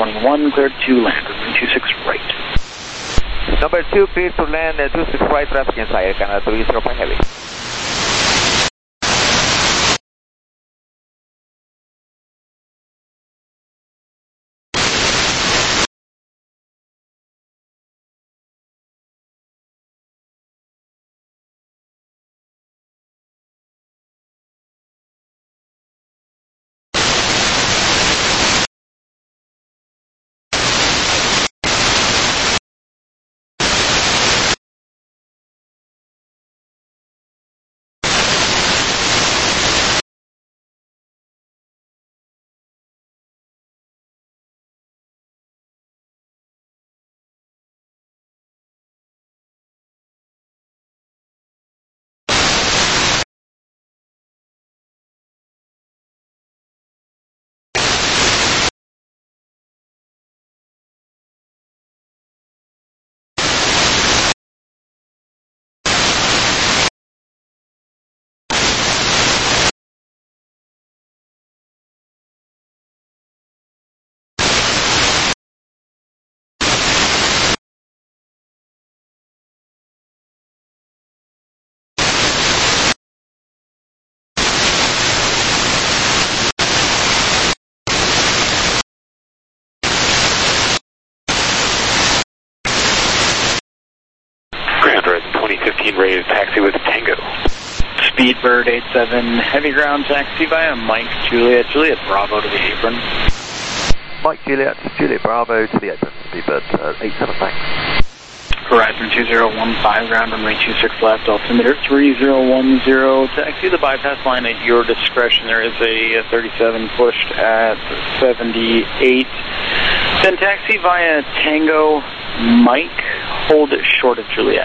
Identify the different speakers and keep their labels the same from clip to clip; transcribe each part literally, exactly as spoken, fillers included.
Speaker 1: twenty-one, cleared to land, runway two six right.
Speaker 2: Number two, cleared to land, uh, two six right, traffic inside, Canada three zero five heavy.
Speaker 3: twenty fifteen rated taxi with Tango.
Speaker 1: Speedbird eight seven, heavy ground taxi via Mike Juliet, Juliet Bravo to the apron.
Speaker 2: Mike Juliet, Juliet Bravo to the apron, Speedbird uh, eight seven, thanks.
Speaker 1: Horizon two zero one five, ground runway two six left, altimeter three zero one zero, taxi the bypass line at your discretion. There is a thirty-seven pushed at seventy-eight. Then taxi via Tango Mike, hold short of Juliet.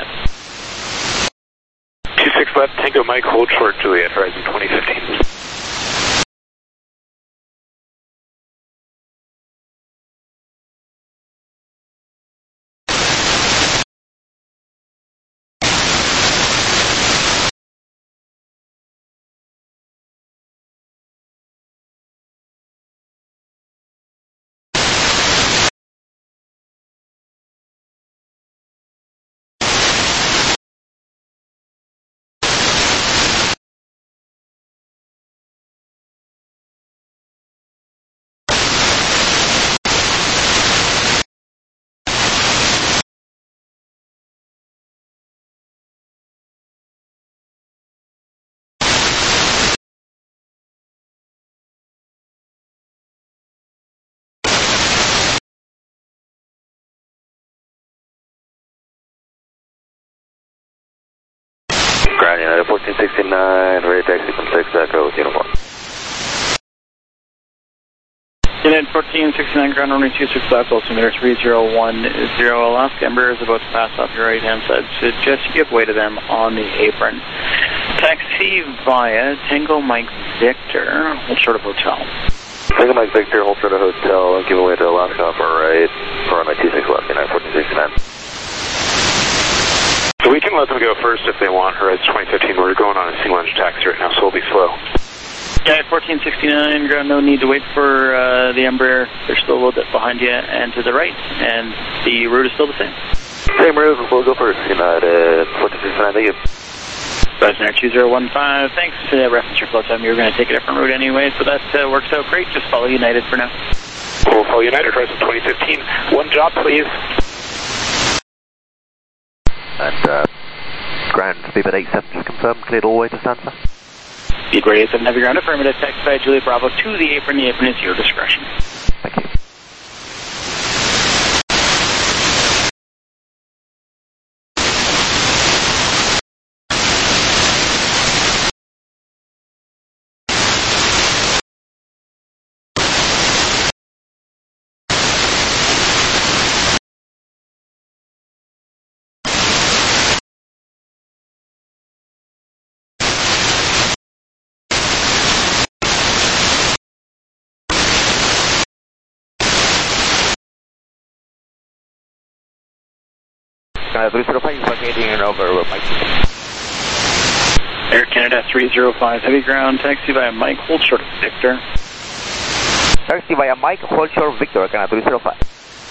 Speaker 3: two six left, Tango Mike, hold short Juliet, Horizon twenty fifteen.
Speaker 4: Ground United fourteen sixty-nine, ready taxi from six Echo with uniform.
Speaker 1: United fourteen sixty-nine, ground runway two six left, altimeter three zero one zero. Alaska Embraer is about to pass off your right hand side. Suggest you give way to them on the apron. Taxi via Tango Mike Victor, hold short of hotel.
Speaker 4: Tango Mike Victor, hold short of hotel, give away to Alaska off our right, for runway two six left, United fourteen sixty-nine.
Speaker 3: So we can let them go first if they want, Horizon twenty fifteen. We're going on a single engine taxi right now, so we'll be slow.
Speaker 1: Yeah, fourteen sixty-nine, ground, no need to wait for uh, the Embraer. They're still a little bit behind you and to the right, and the route is still the same.
Speaker 4: Same route, we'll go first, United fourteen sixty-nine, thank you.
Speaker 1: Bosnia two zero one five, thanks. Uh, reference your flow time, you were going to take a different route anyway, so that uh, works out great. Just follow United for now.
Speaker 3: We'll follow United, Horizon twenty fifteen. One job, please.
Speaker 2: And uh, ground Speedbird eight seven, just confirm, cleared all the way to Stanza.
Speaker 1: Speedbird eight seven, heavy ground, affirmative, taxi by Juliet Bravo to the apron. The apron is your discretion.
Speaker 2: Thank you. Canada three zero five, vacating and over with Mike.
Speaker 1: Air Canada three zero five, heavy ground, taxi by Mike, hold short of Victor.
Speaker 2: Taxi via Mike, hold short Victor, Canada three zero five.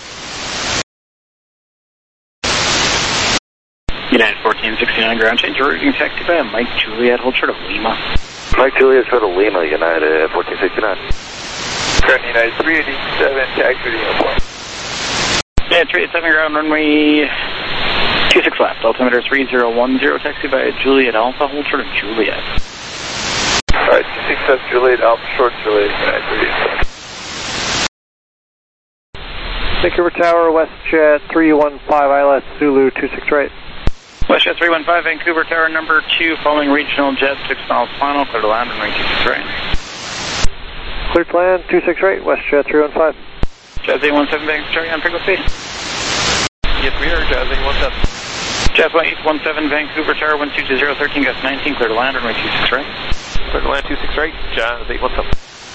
Speaker 1: United fourteen sixty-nine, ground change, routing taxi via Mike Juliet, hold short of Lima.
Speaker 4: Mike Juliet, short of Lima, United fourteen sixty-nine.
Speaker 3: Ground United three eighty-seven, taxi to the airport.
Speaker 1: Yeah, three eighty-seven, ground runway two six left, altimeter three zero one zero, taxi via Juliet Alpha, hold short of Juliet.
Speaker 3: Alright, two six left, Juliet Alpha, short Juliet, United three eighty-seven.
Speaker 5: Vancouver Tower, WestJet three one five, I L S Zulu two six right.
Speaker 1: WestJet three one five, Vancouver Tower number two, following regional jet, six miles final, clear to land, runway two six right.
Speaker 5: Cleared to land, two six right, WestJet three one five.
Speaker 1: Jazz eight one seven, Vancouver Tower, on pickle speed.
Speaker 3: Yes, we are, Jazz eight one seven.
Speaker 1: Jazz eight one seven, Vancouver Tower, one two two zero, thirteen, gust nineteen, clear to land, runway two six right.
Speaker 3: Clear to land two six right, Jazz eight one seven.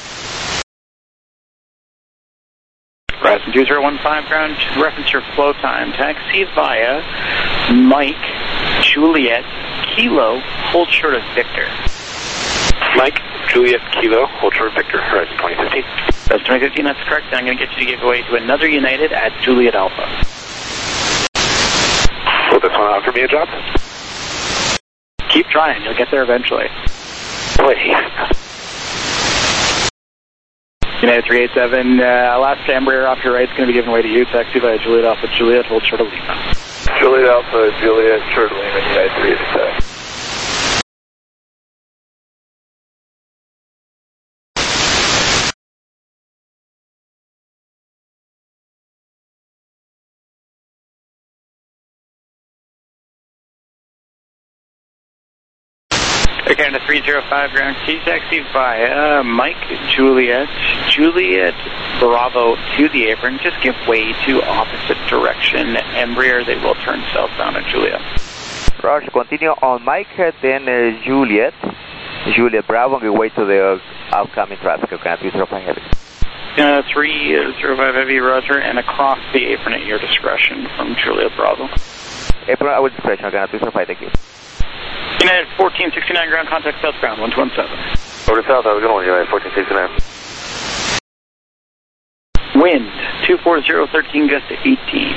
Speaker 1: Horizon two zero one five, ground, reference your flow time. Taxi via Mike, Juliet, Kilo, hold short of Victor.
Speaker 3: Mike, Juliet, Kilo, hold short of Victor, Horizon twenty fifteen.
Speaker 1: That's twenty fifteen, that's correct. Then I'm going to get you to give away to another United at Juliet Alpha.
Speaker 3: Will this one offer me a job?
Speaker 1: Keep trying, you'll get there eventually.
Speaker 3: Please.
Speaker 1: United three eighty-seven, uh, last Embraer off your right is going to be given away to you. Taxi via Juliet Alpha, Juliet, hold short of Lima.
Speaker 3: Juliet Alpha, Juliet, short of Lima, United three eighty-seven.
Speaker 1: Canada three zero five, ground C taxi via Mike, Juliet, Juliet, Bravo to the apron. Just give way to opposite direction. Embraer, they will turn southbound at Juliet.
Speaker 2: Roger, continue on Mike, then uh, Juliet, Juliet Bravo, and give way to the outcoming traffic. Canada three zero five heavy.
Speaker 1: Uh, three zero five heavy, Roger, and across the apron at your discretion from Juliet Bravo.
Speaker 2: Apron at our discretion, Canada three zero five, thank you.
Speaker 1: United fourteen sixty-nine, ground contact southbound, one two one seven.
Speaker 4: Over to south, how's it going, United fourteen sixty-nine?
Speaker 1: Wind, two four zero, thirteen, gust to eighteen.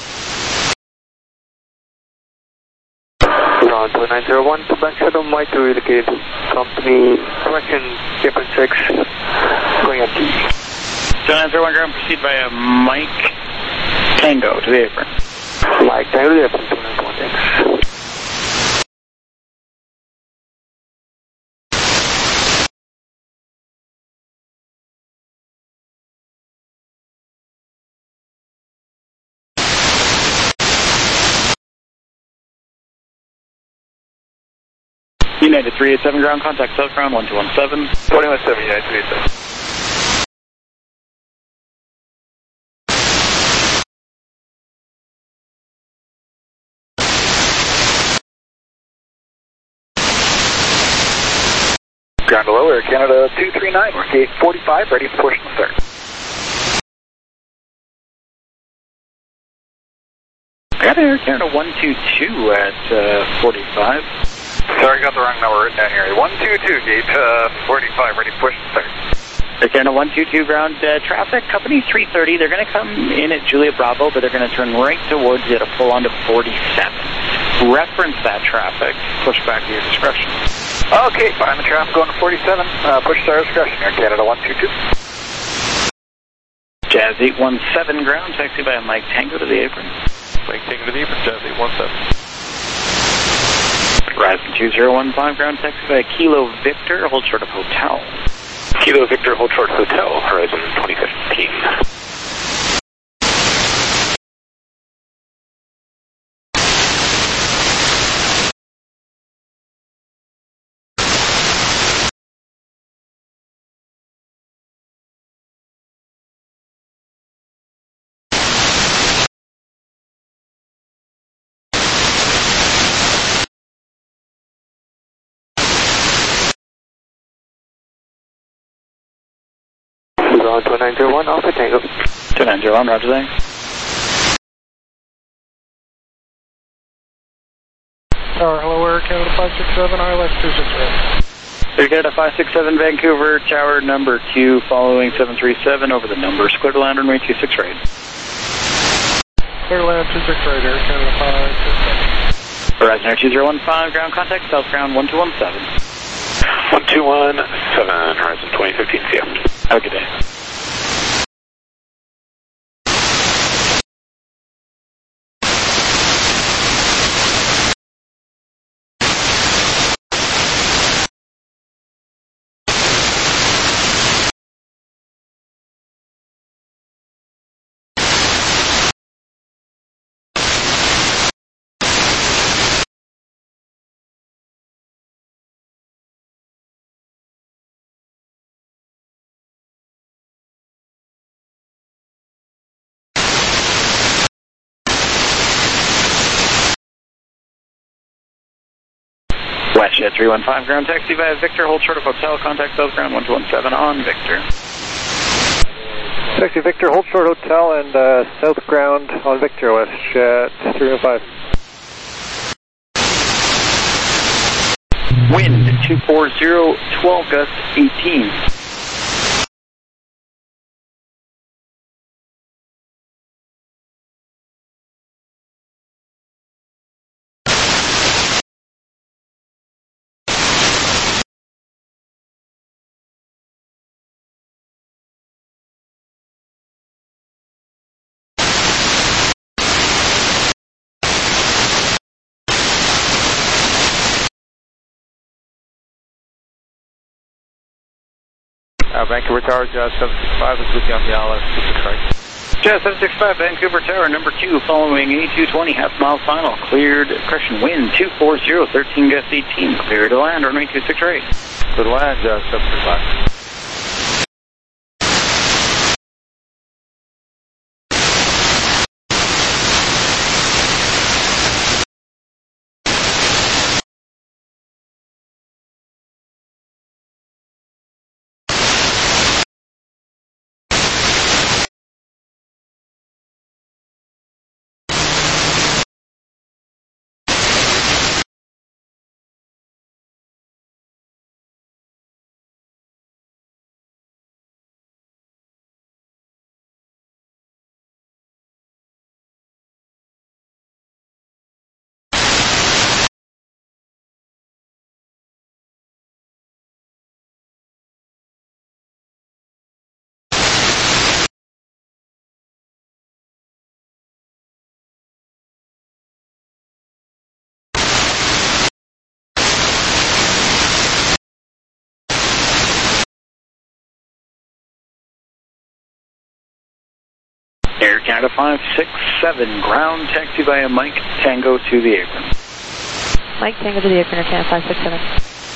Speaker 5: Ground two nine zero one, back shuttle, Mike to relocate. Company, correction, Captain six, going empty.
Speaker 1: two nine zero one, ground, proceed via Mike, Tango to the apron.
Speaker 5: Mike, Tango to the apron, two nine zero one, thanks.
Speaker 1: United three eighty-seven, ground contact southbound, one two one seven.
Speaker 3: twenty one seven, United three eighty-seven.
Speaker 1: Ground to low, Air Canada two three nine, we're gate forty-five, ready for push to start. I got Air Canada one two two at uh, forty-five.
Speaker 3: Sorry, I got the wrong number written down here. one two two, gate uh, forty-five, ready to push to start.
Speaker 1: Air Canada one two two, ground uh, traffic, company three thirty. They're going to come in at Juliet Bravo, but they're going to turn right towards you to pull onto forty-seven. Reference that traffic, push back to your discretion.
Speaker 3: Okay, fine, the traffic going to forty-seven. Uh, push to our discretion, Air Canada one two two.
Speaker 1: Jazz eight one seven, ground, taxi by Mike Tango to the apron.
Speaker 3: Mike Tango to the apron, Jazz eight one seven.
Speaker 1: Horizon two zero one five, ground, taxi by Kilo Victor, hold short of hotel.
Speaker 3: Kilo Victor, hold short hotel, Horizon twenty fifteen.
Speaker 5: two nine zero one, Alpha Tango.
Speaker 1: two nine zero one, roger that.
Speaker 5: Tower, hello, Air Canada five six seven, I L S two six right.
Speaker 1: Clear Canada five six seven, Vancouver Tower number two, following seven three seven over the numbers. Clear to land, runway two six right.
Speaker 5: Clear to land, two six right, Air Canada five six seven.
Speaker 1: Horizon Air two zero one five, ground contact, south ground one two one seven.
Speaker 3: one two one seven, Horizon twenty fifteen, see ya.
Speaker 1: Have a good day. Westjet three one five, ground taxi via Victor, hold short of hotel, contact south ground one two one seven on Victor.
Speaker 5: Taxi Victor, hold short hotel and uh, south ground on Victor, Westjet three one five.
Speaker 1: Wind two four zero, twelve gusts eighteen.
Speaker 5: Uh, Vancouver Tower, Jazz seven six five is with you on the L S two six right.
Speaker 1: Jazz seven six five, Vancouver Tower, number two, following eighty-two twenty, half mile final, cleared, correction, wind two four zero, thirteen gust eighteen, clear to land, runway two six right.
Speaker 5: Clear to land, Jazz seven six five.
Speaker 1: Air Canada five six seven, ground taxi via Mike Tango to the apron.
Speaker 6: Mike Tango to the apron, Air Canada five six seven.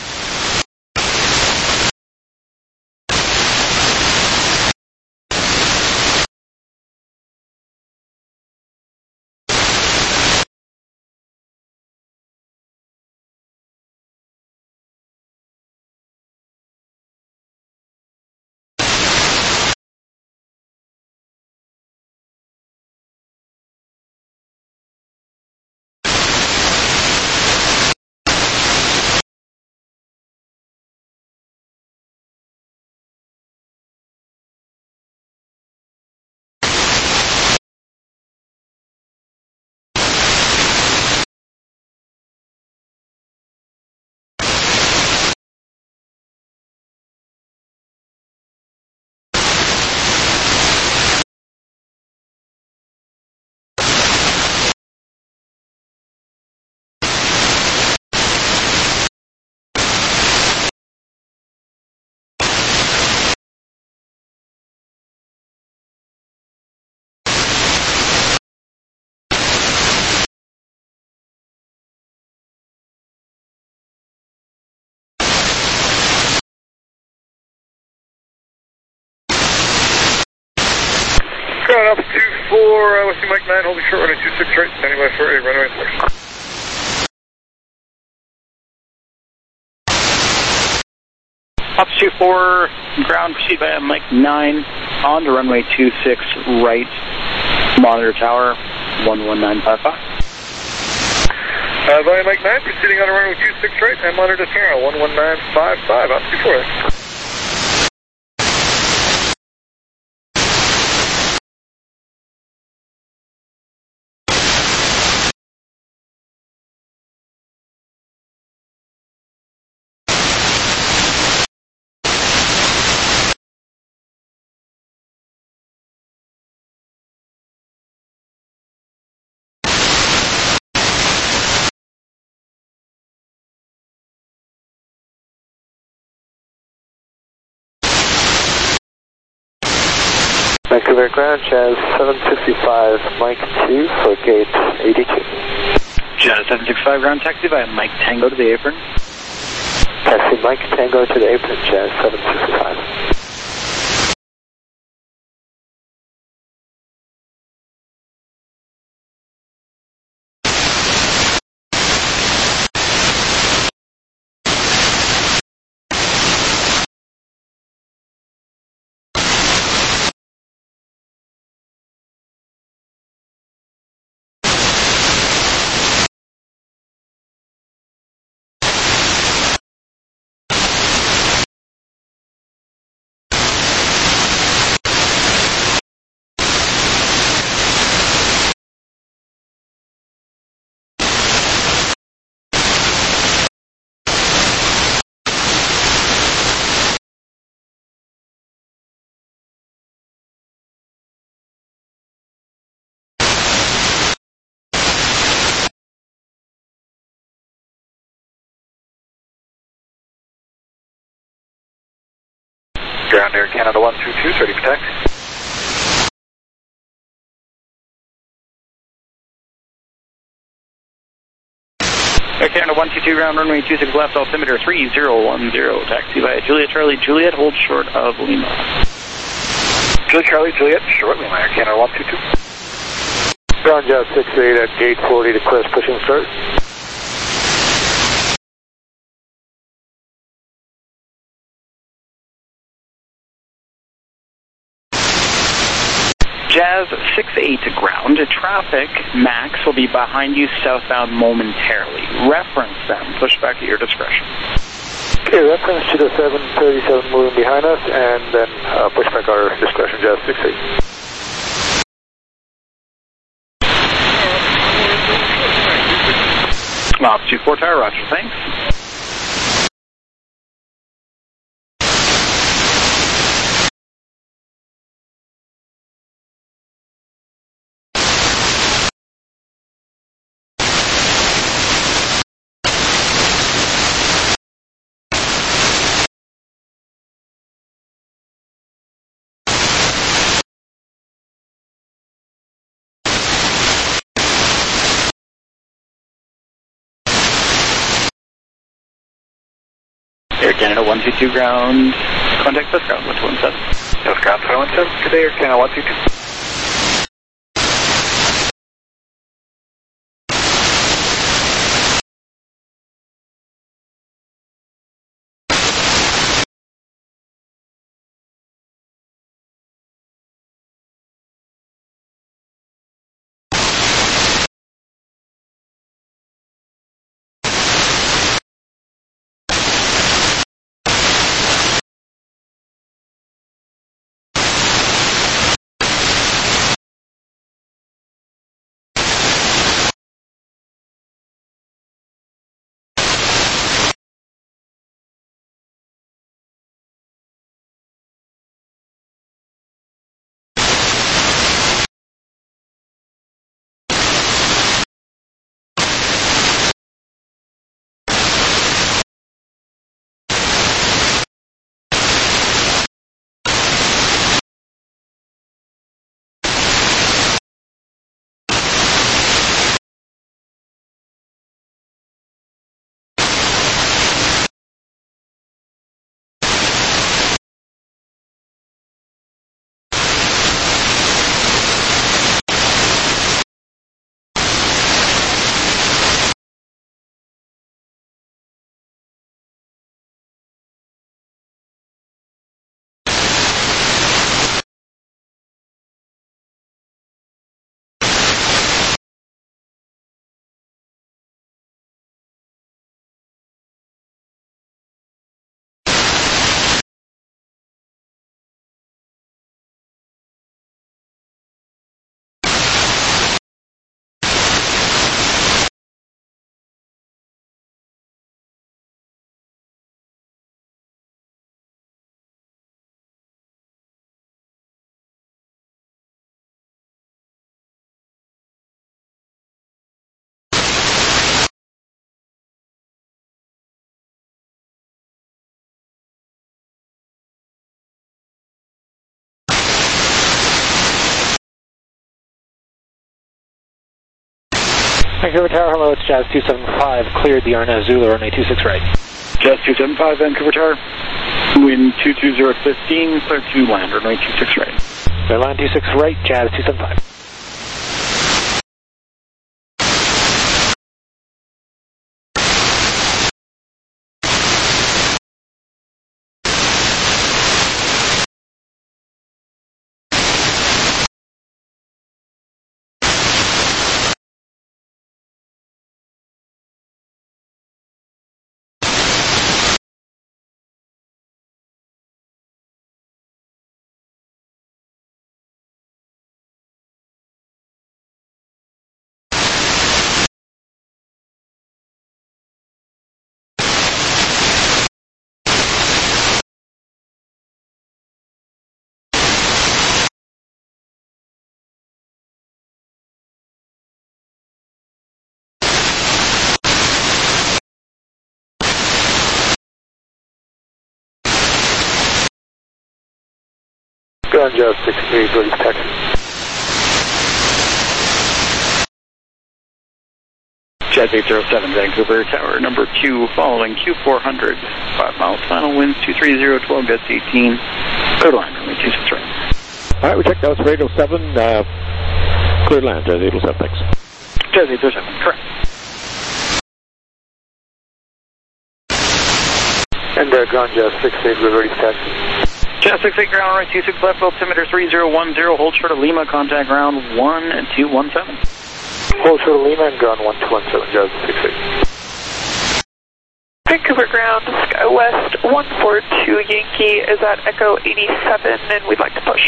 Speaker 3: Ground Alpha two four, uh, Whiskey Mike nine, holding short runway two six right, standing by for a runway six.
Speaker 1: Alpha two four, ground proceed via Mike nine, on to runway two six right, monitor tower one one nine five five.
Speaker 3: Uh, Volume Mike nine, proceeding on a runway two six right, and monitor to Sierra one one nine five five, on two four.
Speaker 5: Vancouver ground, Jazz seven sixty-five, Mike two for gate eighty-two.
Speaker 1: Jazz seven sixty-five ground taxi by Mike Tango to the apron.
Speaker 5: Taxi Mike Tango to the apron, Jazz seven sixty-five.
Speaker 3: Ground Air Canada one two two, ready for taxi.
Speaker 1: Air Canada one two two ground runway two six left, altimeter three zero one zero, taxi by Juliet Charlie Juliet, hold short of Lima.
Speaker 3: Juliet Charlie Juliet, short Lima, Air Canada one two two.
Speaker 5: Ground Jazz six eight at gate forty to clear pushing start.
Speaker 1: Jazz six eight ground, traffic max will be behind you southbound momentarily. Reference them, push back at your discretion.
Speaker 5: Okay, reference to the seven thirty-seven moving behind us, and then uh, push back our discretion, Jazz six eight.
Speaker 1: Off two four tower, roger, thanks. Air Canada one two two ground, contact Bus Ground one two one seven.
Speaker 3: Bus Ground one two one seven, today Air Canada one two two.
Speaker 7: Vancouver Tower, hello, it's Jazz two seven five, cleared the Arna Zulu, runway two six right.
Speaker 1: Jazz two seven five, Vancouver Tower, wind two two zero fifteen, clear to land, runway two six right.
Speaker 7: Clear line two six right, Jazz two seven five.
Speaker 5: Ground Jazz six three, British taxi.
Speaker 1: Jazz eight zero seven, Vancouver Tower, number two, following Q four hundred, five miles, final winds two three zero, twelve gusts eighteen, clear line, runway two six right.
Speaker 8: Alright, we checked out for eight oh seven, uh, clear land, Jazz eight oh seven, thanks.
Speaker 1: Jazz eight zero seven, correct.
Speaker 5: And uh, Ground Jazz six eight, British taxi.
Speaker 1: Jazz six eight, ground right two six left, altimeter three zero one zero, hold short of Lima, contact ground one two one seven.
Speaker 5: Hold short of Lima and ground one two one seven, Jazz six eight.
Speaker 9: Vancouver ground, Sky West one four two Yankee is at Echo eighty-seven and we'd like to push.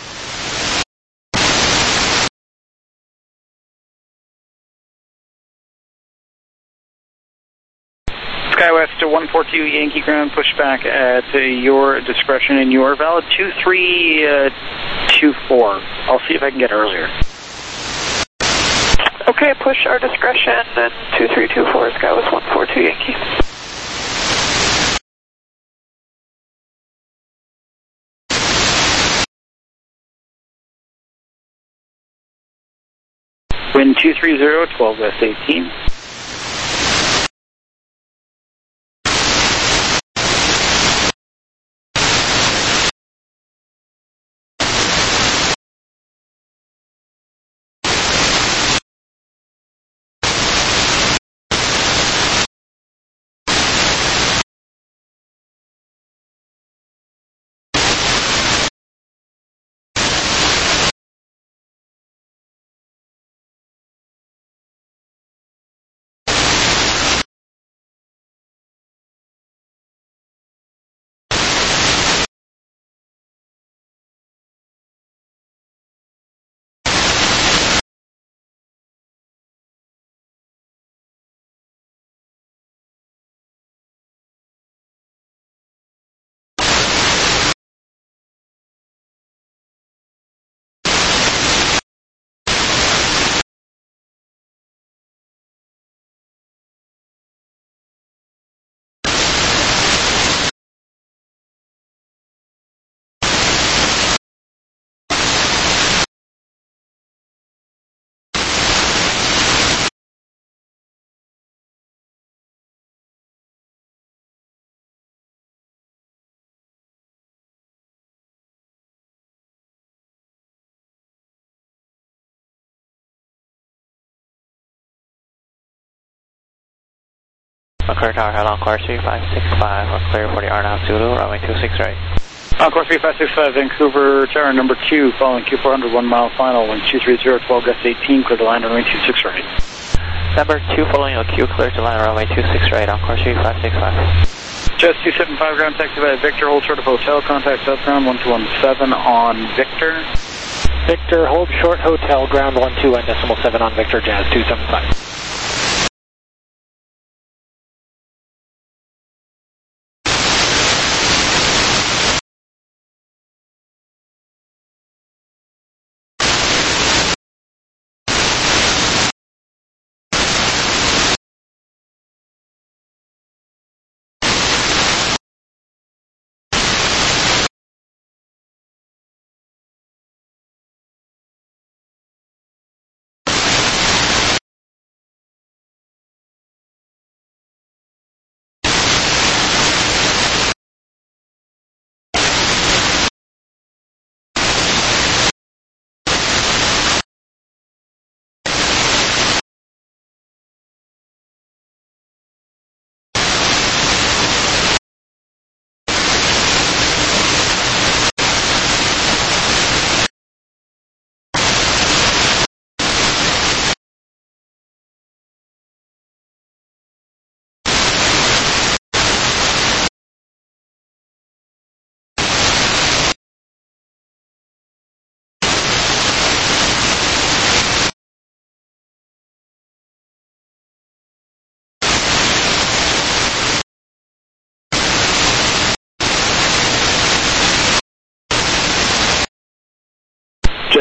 Speaker 1: SkyWest to one four two Yankee ground, push back at uh, your discretion and your valid two three two four. I'll see if I can get earlier.
Speaker 9: Okay, push our discretion and two three two four SkyWest one four two Yankee.
Speaker 1: Wind two three zero, twelve west eighteen.
Speaker 10: Vancouver Tower, head on course three five six five, we're clear for the Arna Zulu, runway two six right.
Speaker 1: On course three five six five, Vancouver Tower, number two, following Q four hundred, one mile final, wind two three zero, twelve gust eighteen, clear to line, runway two six right.
Speaker 10: Number two, following a Q, clear to line, runway two six right, on course three five six five.
Speaker 1: Jazz two seven five, ground taxi by Victor, hold short of hotel, contact southbound one two one seven on Victor.
Speaker 7: Victor, hold short hotel, ground one two one decimal seven on Victor, Jazz two seven five.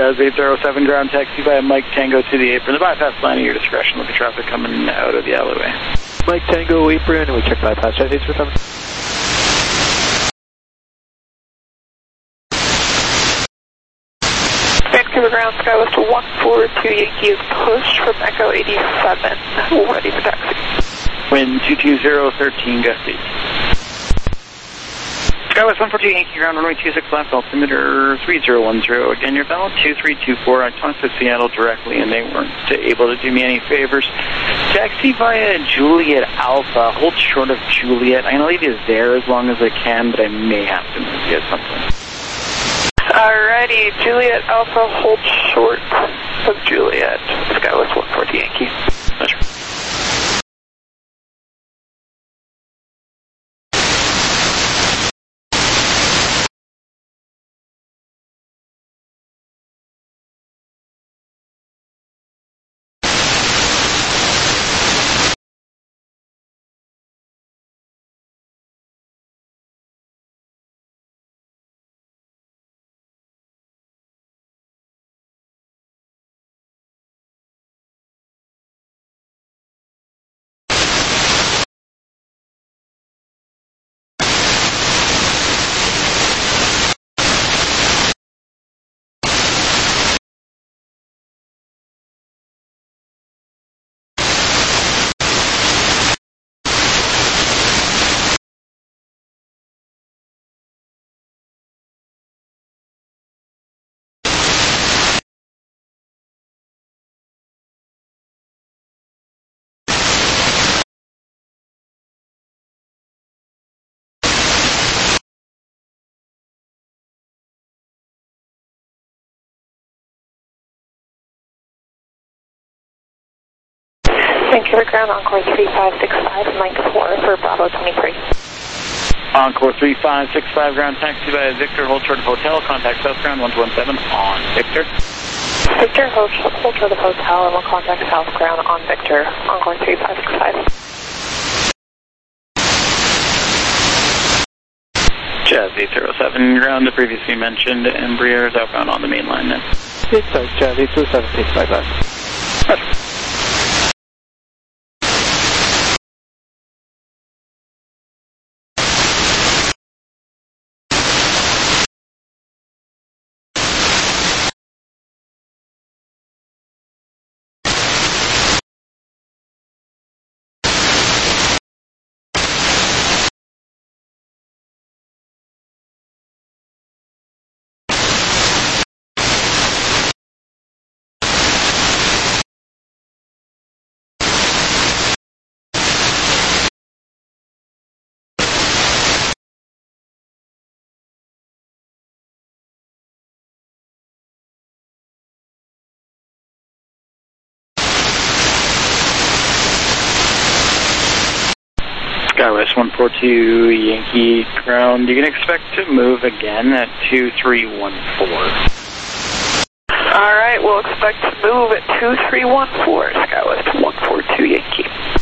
Speaker 1: Jazz eight zero seven, ground taxi by Mike Tango to the apron. The bypass line at your discretion with the traffic coming out of the alleyway.
Speaker 7: Mike Tango, apron, we check bypass, Jazz eight zero seven.
Speaker 9: Vancouver ground, Skywest one four two Yankee is pushed from Echo eighty-seven, ready for taxi.
Speaker 1: Wind two two zero, thirteen, gust eight. Skywest one four two Yankee ground, runway two six left, altimeter three zero one zero. Again, you're valid two three two four. I talked to Seattle directly and they weren't able to do me any favors. Taxi via Juliet Alpha, hold short of Juliet. I know it is there as long as I can, but I may have to move you at some point.
Speaker 9: Alrighty, Juliet Alpha, hold short of Juliet. Skywest one four two Yankee.
Speaker 1: Pleasure.
Speaker 9: Vancouver ground, Encore three five six five, Mike four for Bravo twenty-three.
Speaker 1: Encore three five six five, ground taxi by Victor, hold short of hotel, contact South ground one two one seven on Victor.
Speaker 9: Victor, hold, hold short of hotel and we'll contact South ground on Victor, Encore three five six five.
Speaker 1: Jazz eight zero seven, ground the previously mentioned Embraer is outbound on the main line now.
Speaker 7: It's uh, Jazz eight zero seven, takes bypass.
Speaker 1: Pleasure. Skywest one four two Yankee ground, you can expect to move again at two three one four.
Speaker 9: Alright, we'll expect to move at two three one four, Skywest one four two Yankee.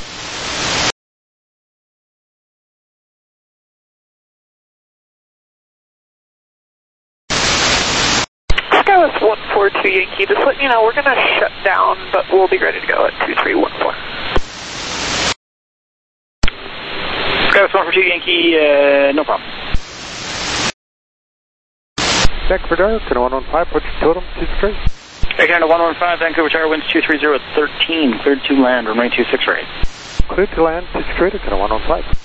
Speaker 9: Skywest one four two Yankee, just let you know, we're going to shut down, but we'll be ready to go at two three one four.
Speaker 1: Skywest one four two Yankee, uh, no problem.
Speaker 7: Check for Dark, and one one five, what's your total? two three.
Speaker 1: Hey, Canada one one five, Vancouver Tower, winds two three zero, thirteen, cleared to land, runway two six right.
Speaker 7: Cleared to land, two straight, Canada one one five.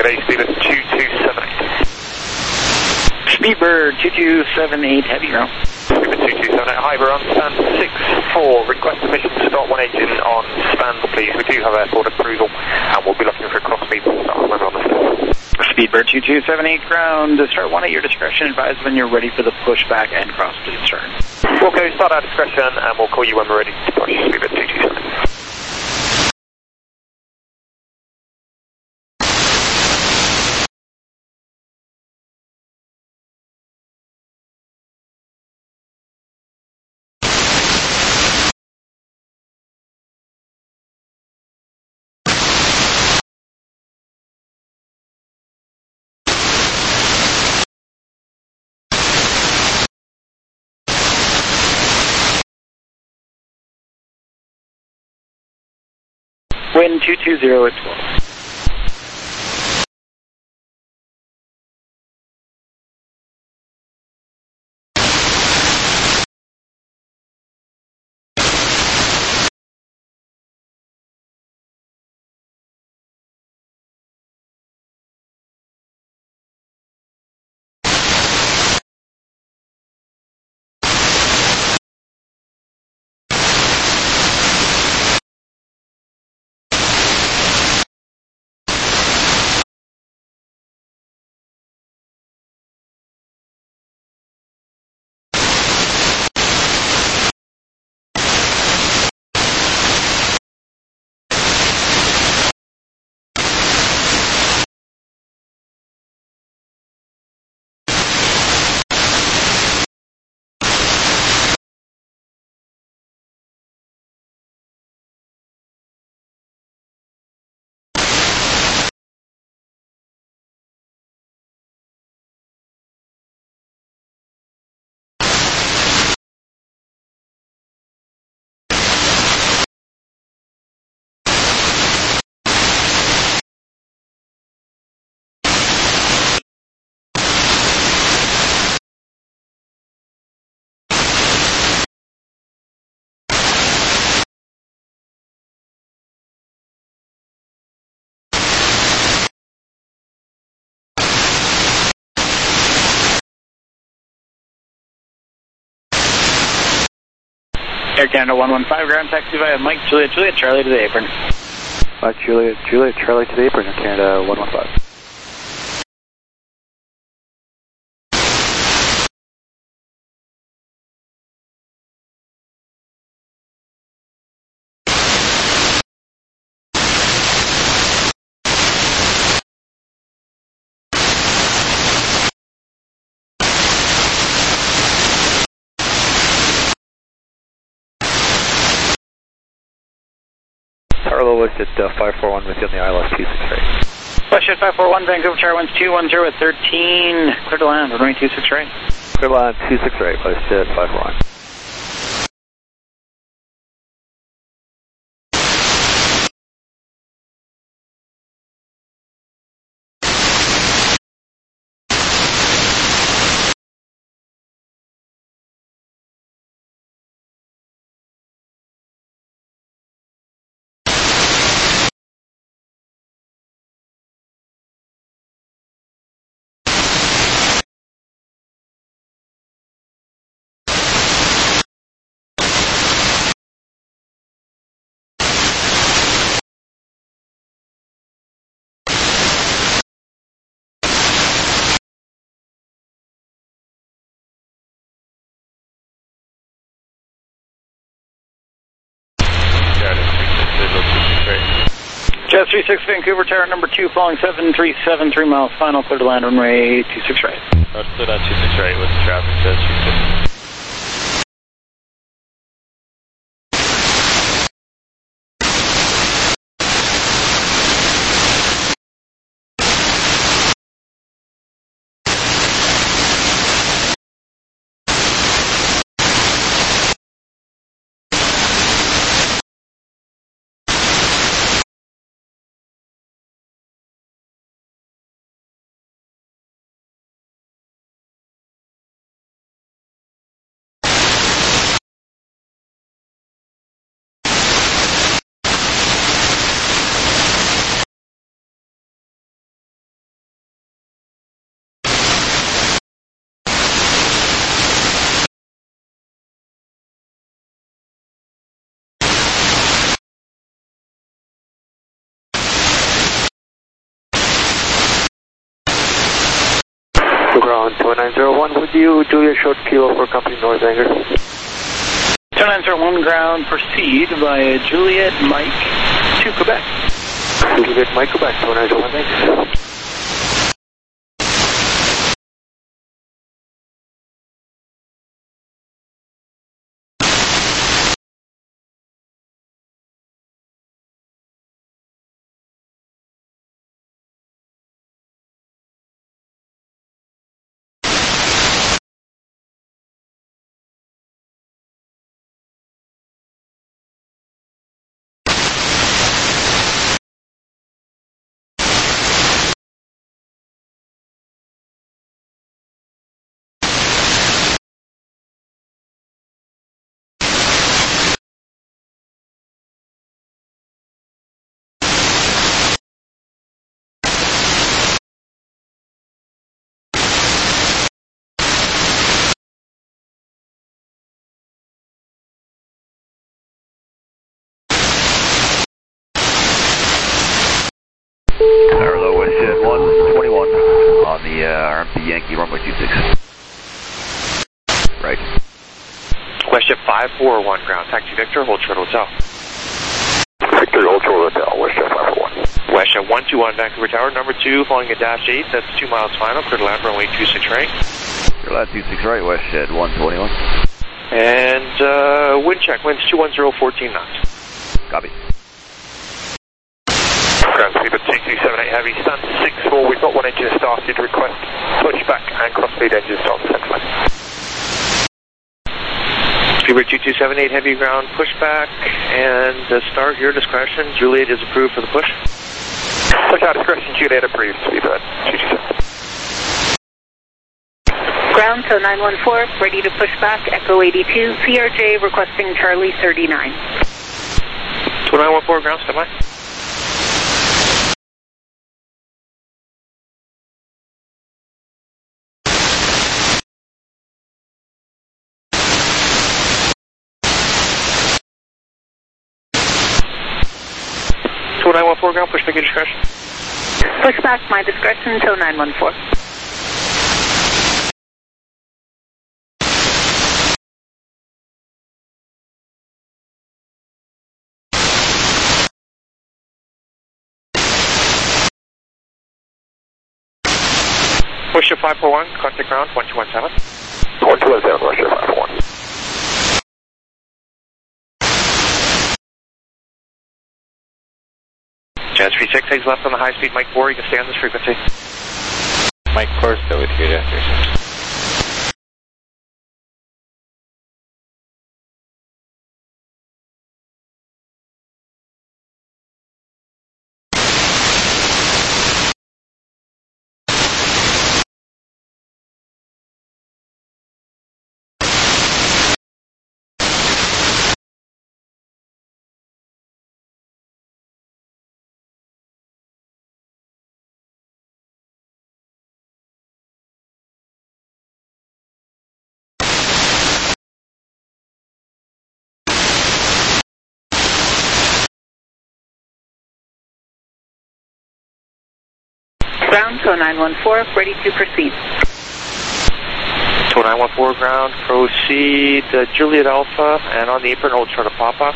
Speaker 3: good day, Speedbird two two seven eight.
Speaker 1: Speedbird two two seven eight, heavy ground.
Speaker 3: Speedbird two two seven eight, hi, we're on span six four. Request permission to start one engine on span, please. We do have airport approval, and we'll be looking for a cross speed start when we're on the system.
Speaker 1: Speedbird two two seven eight, ground. To start one at your discretion. Advise when you're ready for the pushback and cross speed start.
Speaker 3: Okay, start our discretion, and we'll call you when we're ready to push. Speedbird two two seven eight.
Speaker 1: Wind two two zero at twelve. Air Canada one one five, ground taxi via Mike Juliet Juliet Charlie to the apron.
Speaker 11: Mike Juliet Juliet Charlie to the apron, Air Canada one one five. Harlow was at uh, five four one within the I L S two six right.
Speaker 1: Westjet five four one, Vancouver Tower one two one zero at thirteen, clear to land, runway two six right.
Speaker 11: Clear to land two six right, Westjet five four one.
Speaker 1: Jet three six, Vancouver Tower number two, following seven three seven, three miles final, clear to land, runway two six right.
Speaker 12: Roger, clear down two six right with traffic, Jet three six.
Speaker 5: To ground two nine zero one with you, Juliet short kilo for company North Anchor.
Speaker 1: two nine zero one ground, proceed via Juliet Mike to Quebec.
Speaker 5: Juliet Mike Quebec, two nine zero one, thanks.
Speaker 13: Hello, WestJet one twenty-one on the uh, R M P Yankee runway two six. Right.
Speaker 3: WestJet five four one ground, taxi Victor, hold short hotel.
Speaker 4: Victor, hold short hotel, WestJet five four one.
Speaker 3: WestJet one two one, Vancouver Tower, number two, following a dash eight, that's two miles final, clear to land runway two six right.
Speaker 13: Clear to land two six right, WestJet one twenty-one.
Speaker 3: And uh, wind check, winds two one zero, fourteen knots.
Speaker 13: Copy.
Speaker 3: Ground speed of two three seven eight heavy, stand six four, we've got one engine started, request pushback and cross speed engine start the second line. Speedbird two two seven eight heavy ground, pushback and uh, start your discretion. Juliet is approved for the push. Push out discretion, Juliet approved, Speedbird two two seven.
Speaker 14: Ground, so nine one four, ready to push back, Echo eighty-two, C R J requesting Charlie thirty-nine.
Speaker 3: two nine one four, ground, stand by. two nine one four, ground, push back your discretion.
Speaker 14: Push back, my discretion, till nine one four.
Speaker 3: WestJet five four one, contact ground, one two one seven.
Speaker 4: one two one seven, WestJet five four one.
Speaker 3: Jazz three six, takes left on the high speed, Mike four, you can stay on this frequency.
Speaker 12: Mike four, still with you, after.
Speaker 14: Ground, so nine one four, ready to proceed.
Speaker 3: two nine one four, ground, proceed, uh, Juliet Alpha, and on the apron, hold short of Papa.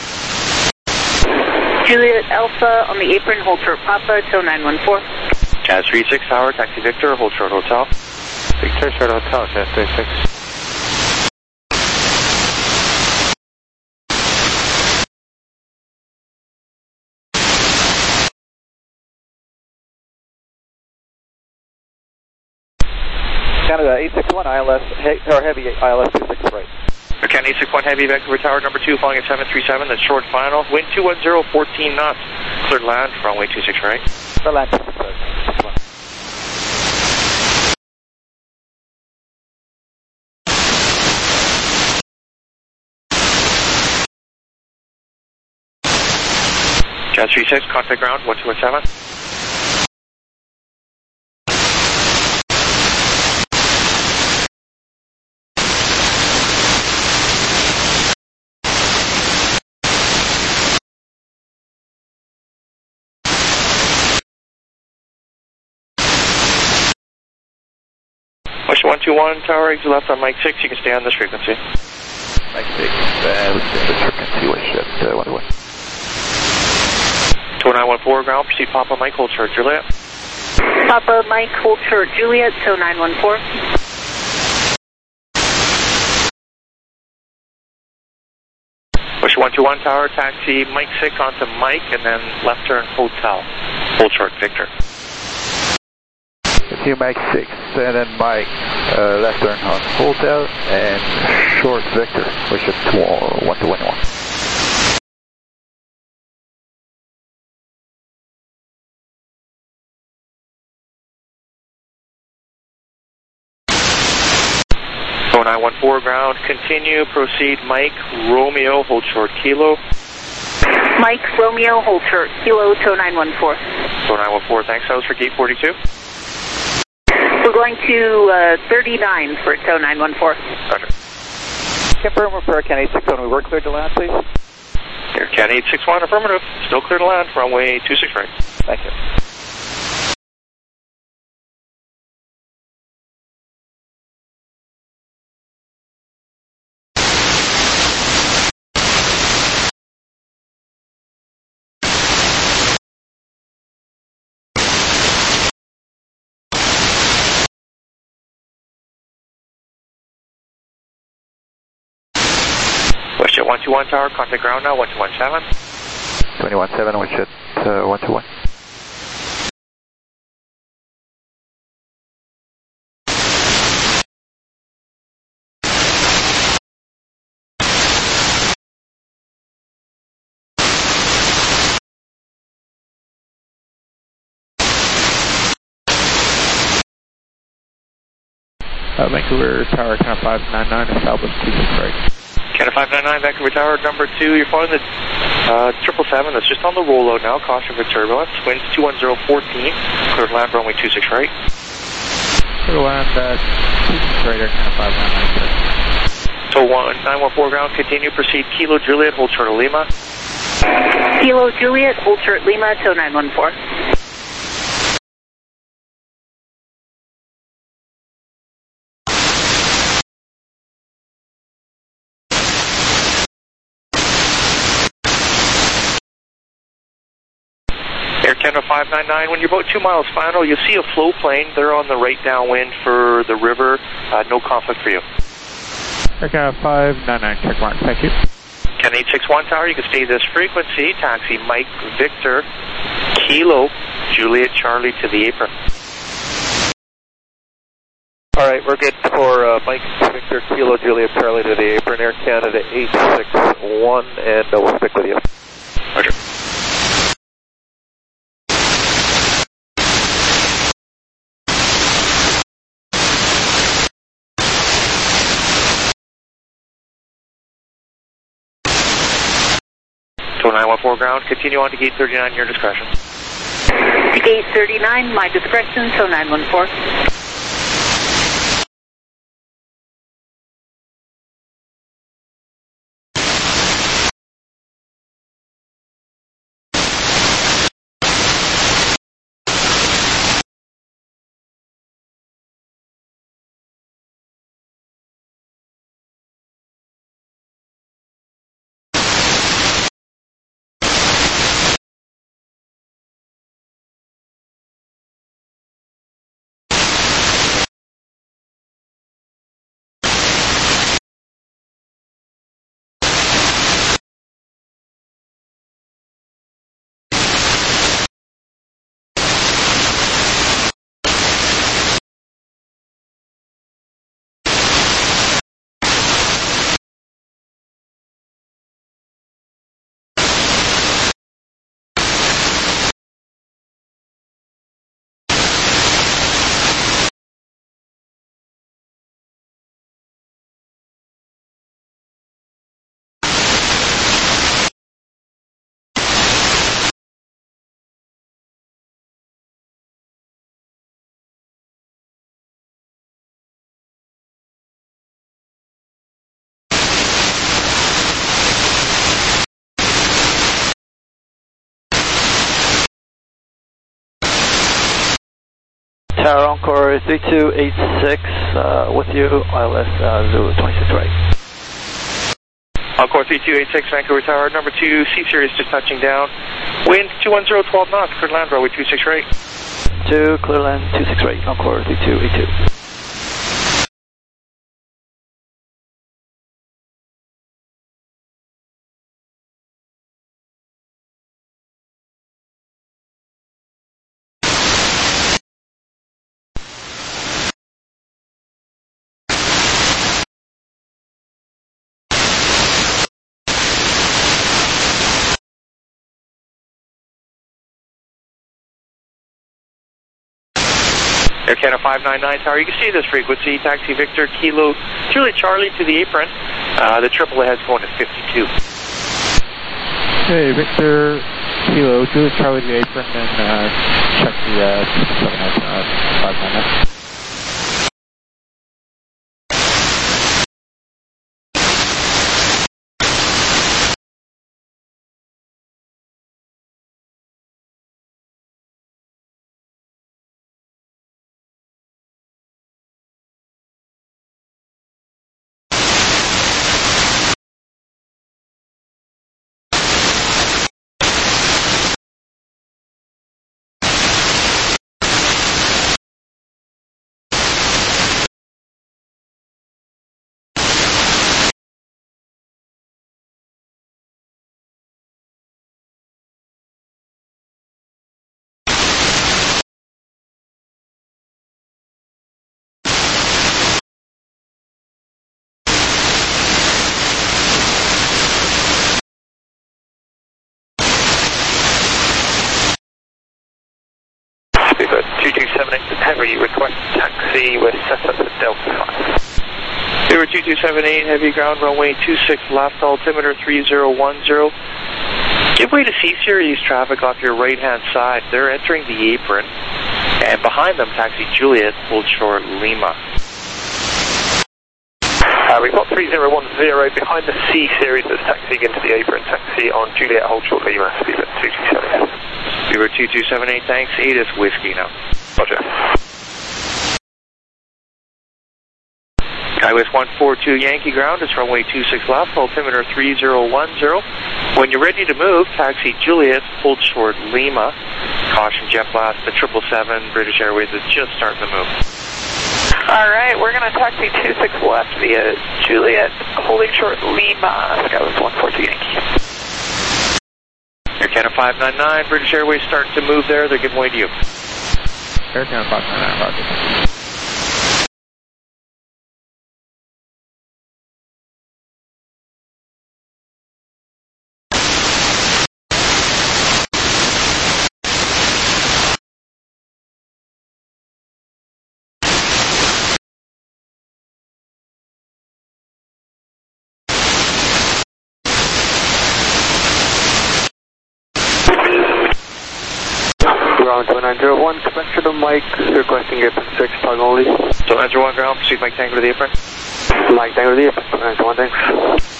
Speaker 14: Juliet Alpha on the apron, hold short Papa, till nine one four.
Speaker 3: Jazz three six, tower, taxi Victor, hold short hotel.
Speaker 12: Victor, short hotel, Jazz three six.
Speaker 11: Canada eight six one, I L S, he or heavy I L S two six right.
Speaker 3: Canada eight six one heavy, Vancouver Tower, number two, following at seven three seven, that's short final, wind two one zero, fourteen knots, cleared land, runway two six right.
Speaker 11: Clear land two six right.
Speaker 3: Jazz three six, contact ground, one two one seven. Question one two one, tower exit left on Mike six, you can stay on this frequency.
Speaker 13: Mike six, uh, let's stay on this frequency, wish at uh, one to one.
Speaker 3: two nine one four, ground, proceed Papa Mike, hold short, Juliet.
Speaker 14: Papa Mike, hold short, Juliet, two nine one four.
Speaker 3: Question one two one, tower, taxi Mike six onto Mike, and then left turn hotel. Hold short, Victor.
Speaker 13: See Mike six, and then Mike, uh, left turn on hotel, and short Victor, wish at one to one one.
Speaker 3: two nine one four, ground, continue, proceed Mike, Romeo, hold short, Kilo.
Speaker 14: Mike, Romeo, hold short, Kilo, two nine one four.
Speaker 3: two nine one four, thanks, that was for gate forty-two.
Speaker 14: We're going to uh, thirty-nine for two nine one four.
Speaker 3: Roger.
Speaker 11: Confirm with Air Canada eight six one, we were cleared to land, please.
Speaker 3: Air Canada eight six one, affirmative, still clear to land, runway two six right.
Speaker 11: Thank you.
Speaker 3: Question one two one, tower, contact ground now, one two one seven.
Speaker 13: twenty-one seven, wish at uh, one to one.
Speaker 10: Uh, Vancouver Tower, Canada five nine nine, establish two six right.
Speaker 3: Canada five nine nine, Vancouver Tower, number two, you're following the uh, triple seven that's just on the rollout now, caution for turbulence, winds two one zero fourteen, clear to land, runway two six right.
Speaker 10: Clear to land, uh, two six right, Air Canada five nine nine, sir.
Speaker 3: So one nine one four ground, continue, proceed, Kilo Juliet, hold short of Lima.
Speaker 14: Kilo Juliet, hold short Lima, two nine one four.
Speaker 3: Air Canada five nine nine, when you're about two miles final, you'll see a flow plane. They're on the right downwind for the river. Uh, no conflict for you.
Speaker 10: Air Canada five nine nine, check mark, thank you.
Speaker 3: Canada eight six one, tower, you can stay this frequency. Taxi Mike Victor, Kilo, Juliet Charlie to the apron.
Speaker 11: All right, we're good for uh, Mike Victor, Kilo, Juliet Charlie to the apron, Air Canada eight six one, and uh, we'll stick with you.
Speaker 3: Roger. two nine one four ground, continue on to gate thirty-nine, your discretion.
Speaker 14: To gate thirty-nine, my discretion, two nine one four.
Speaker 15: Tower, Encore three two eight six, uh, with you, I L S uh, Zulu twenty-six right.
Speaker 3: Encore three two eight six, Vancouver Tower, number two, C-Series just touching down. Wind two one zero, twelve knots, clear land, runway two six right.
Speaker 15: two, clear land, two six right, Encore three two eight two.
Speaker 3: Air Canada five nine nine Tower, you can see this frequency, taxi Victor, Kilo, Juliet Charlie to the apron. Uh, the triple ahead's going to fifty-two.
Speaker 10: Okay, Victor, Kilo, Juliet Charlie to the apron, and uh, check the uh, seven at uh, five nine nine.
Speaker 3: two two seven eight to Heavy, request taxi with setup for Delta five. Zero two two seven eight, heavy ground, runway two six left, altimeter three zero one zero. Give way to C-Series traffic off your right-hand side. They're entering the apron, and behind them, taxi Juliet, hold short Lima. Uh, we've got three zero one zero behind the C-Series that's taxiing into the apron. Taxi on Juliet, hold short Lima, speed at two two seven eight. Zero two two seven eight, thanks. eight is whiskey now. Roger. Skywest one four two Yankee ground, it's runway two six left, altimeter three zero one zero. When you're ready to move, taxi Juliet, hold short Lima. Caution jet blast, the triple seven, British Airways is just starting to move.
Speaker 9: Alright, we're going to taxi two six left via Juliet, holding short Lima, Skywest one four two Yankee.
Speaker 3: Air Canada five nine nine, British Airways starting to move there, they're giving way to you.
Speaker 10: Air Canada five nine nine, roger.
Speaker 5: Ground two nine zero one, connection to Mike, requesting apron six, tug only.
Speaker 3: So enter one ground, proceed Mike Tango to the apron.
Speaker 5: Mike Tango to the apron, enter one, thanks.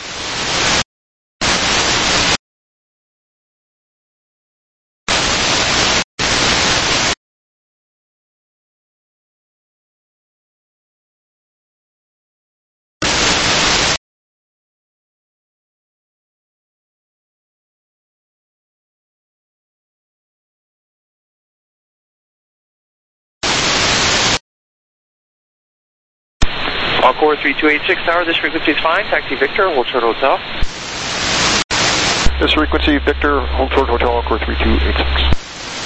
Speaker 3: Encore three two eight six Tower, this frequency is fine. Taxi Victor, hold short hotel.
Speaker 11: This frequency, Victor, hold short hotel, Encore three two eight six.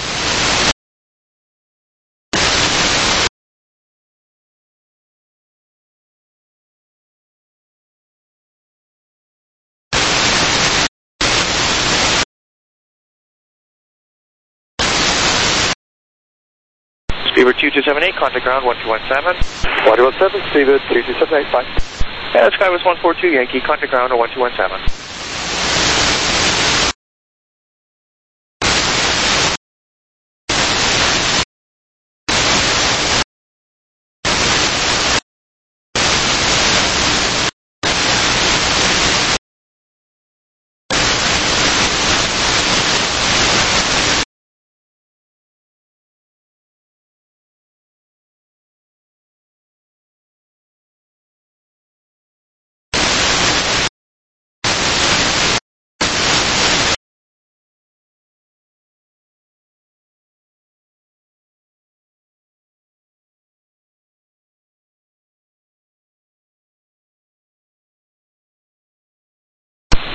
Speaker 3: Speedbird two two seven eight, contact ground one two one seven.
Speaker 11: one two one seven, Speedbird two two seven eight, bye.
Speaker 3: Yeah, Skywest one four two Yankee, contact ground one two one seven.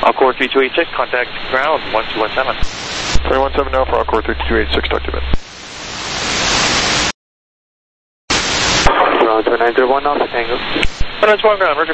Speaker 3: Encore three two eight six, contact ground one two one seven.
Speaker 11: three one seven now for Encore three two eight six, talk to you.
Speaker 5: Ground two nine zero one, Alpha Tango.
Speaker 3: one nine one ground, roger.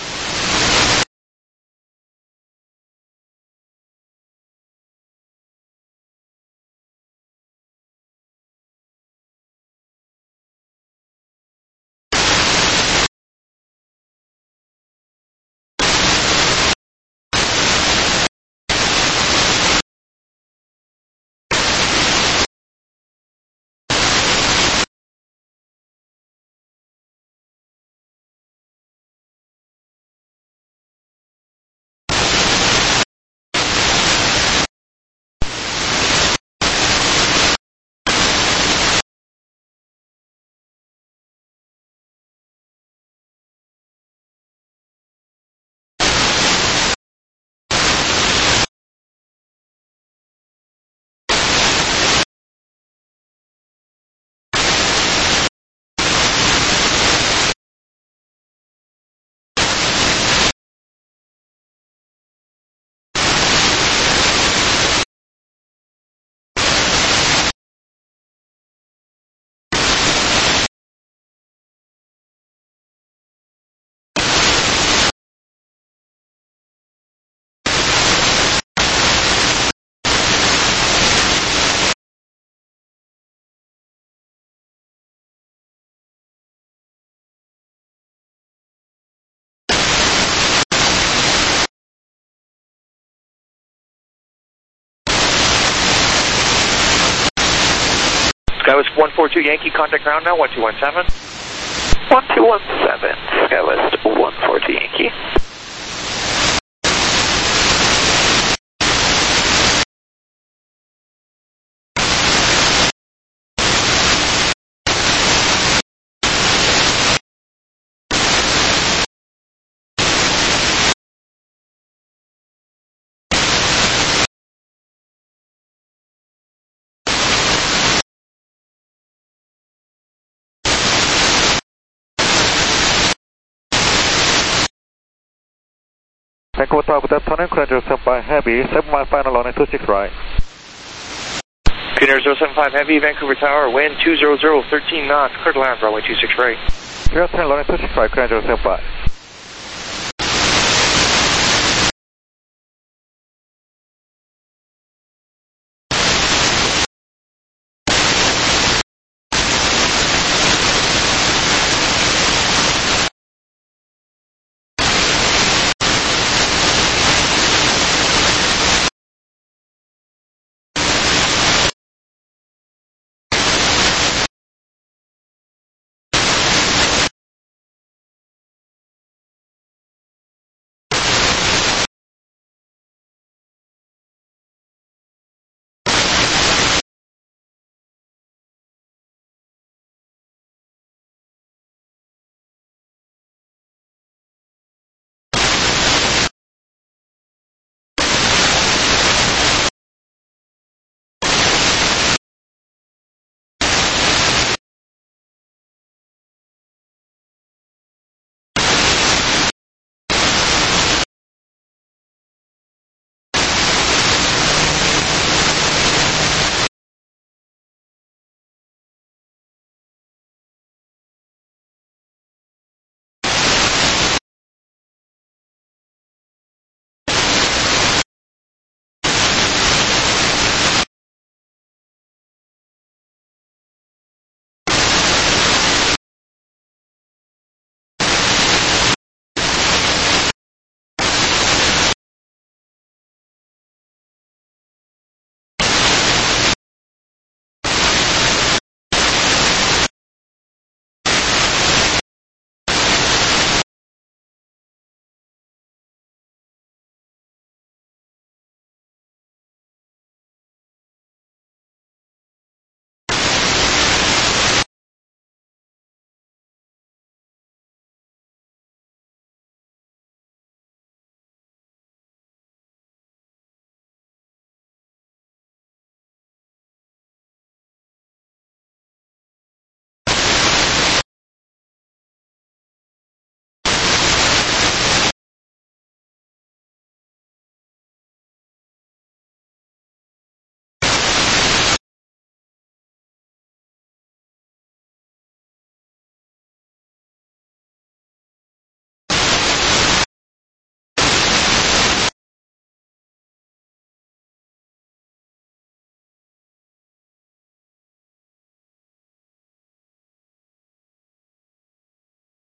Speaker 3: Skywest one four two Yankee, contact ground now, one two one seven.
Speaker 9: one two one seven, Skywest one four two Yankee.
Speaker 13: Thank you for that turning, clear zero seven five Heavy, seven mile final on two six right.
Speaker 3: Clear zero seven five Heavy, Vancouver Tower, wind two zero zero, thirteen knots, clear to land, runway two six right.
Speaker 13: zero ten, line two six right, clear zero seven five.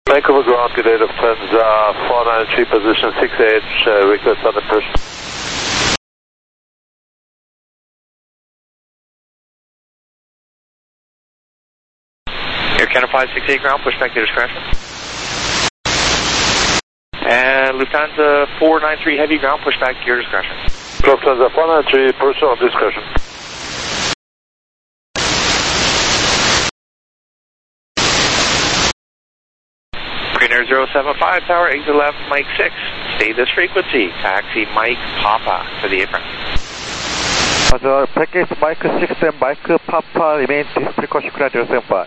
Speaker 11: Vancouver ground, good day, Lufthansa, four nine three, position six H, uh, request on the push.
Speaker 3: Air Canada five six eight ground, push back to discretion. And Lufthansa four nine three heavy ground, push back to your discretion.
Speaker 11: Lufthansa four nine three, push on discretion.
Speaker 3: Green Air zero seven five, tower, exit left, Mike six. Stay this frequency, taxi Mike Papa to the apron.
Speaker 2: Also, package Mike six and Mike Papa remain this frequency zero seven five.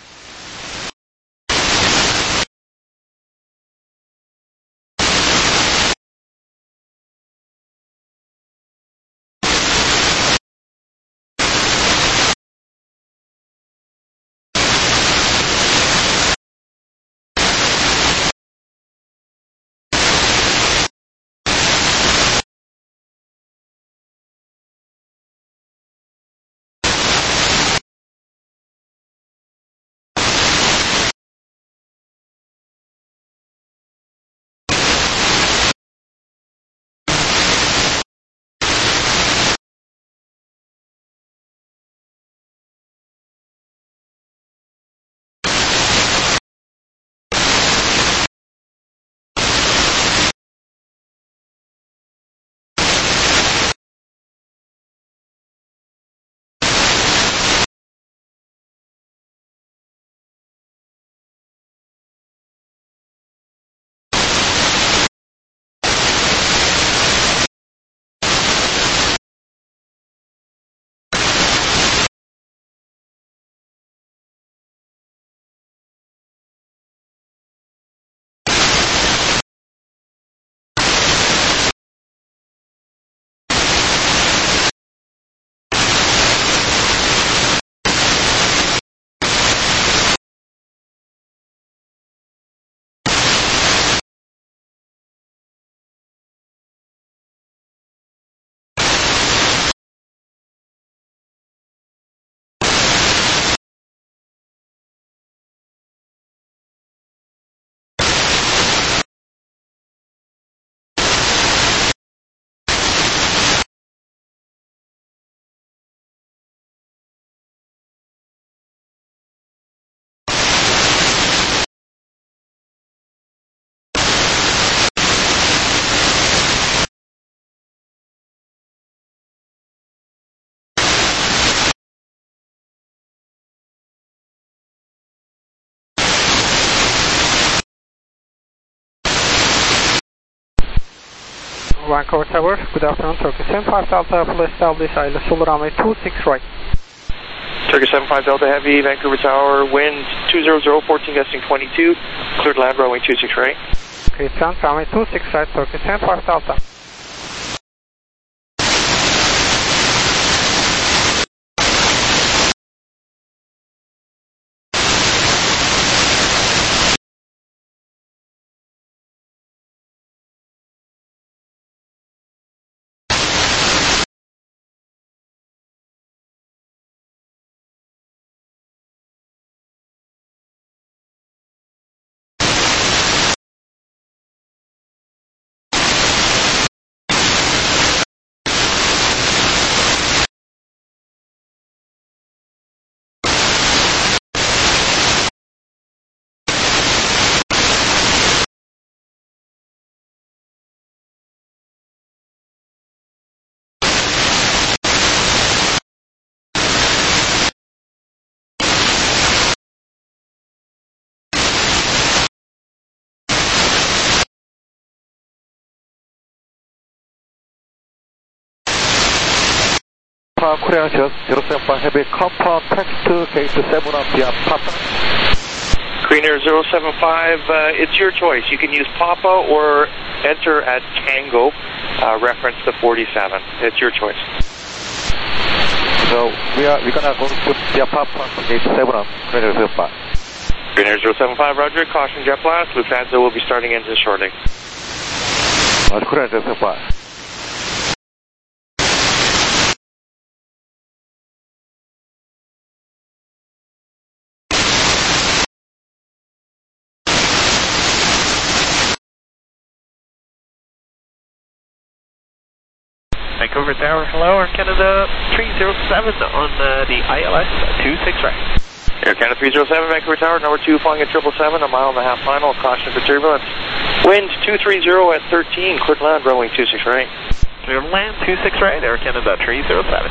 Speaker 16: Vancouver Tower, good afternoon, Turkey seven five Delta, full established, I L S Solar runway two six right.
Speaker 3: Turkey seven five Delta Heavy, Vancouver Tower, wind two zero zero, fourteen gusting twenty-two, cleared land runway two six right.
Speaker 16: Okay, sound runway two six right, Turkey seven five Delta.
Speaker 2: Korean zero seven five Heavy, confirm taxi to gate seven on via Papa.
Speaker 3: Green Air zero seven five, uh, it's your choice. You can use Papa or enter at Tango, uh, reference the forty-seven. It's your choice.
Speaker 2: So we are we're gonna go to via Papa to gate seven on Green Air zero five.
Speaker 3: Green Air zero seven five, roger. Caution jet blast. Lufthansa will be starting engine shortly.
Speaker 2: Uh, Korean zero seven five.
Speaker 11: Vancouver Tower, hello, Air Canada three zero seven on uh, the I L S two six right.
Speaker 3: Air Canada three zero seven, Vancouver Tower, number two, flying at triple seven, a mile and a half final, caution for turbulence. Wind two three zero at thirteen, clear to land, runway two six right.
Speaker 11: Clear to land, two six right, Air Canada three zero seven.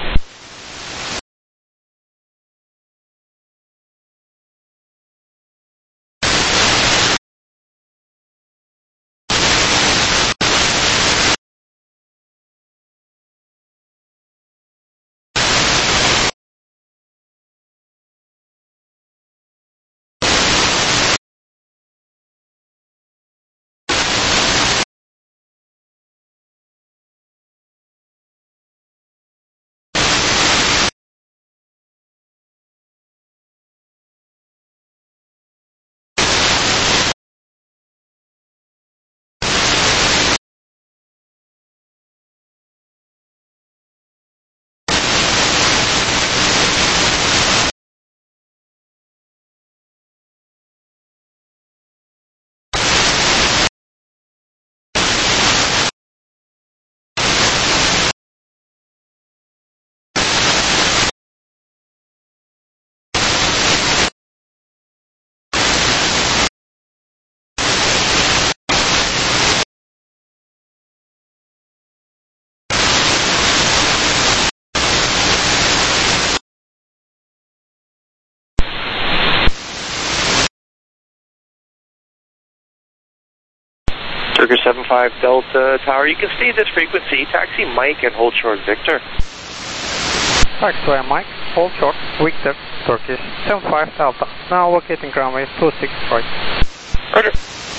Speaker 3: Turkish seven five Delta Tower, you can stay at this frequency, taxi Mike and hold short Victor.
Speaker 16: Taxiway Mike, hold short, Victor, Turkish seven five Delta, now locating runway two six right.
Speaker 3: Roger.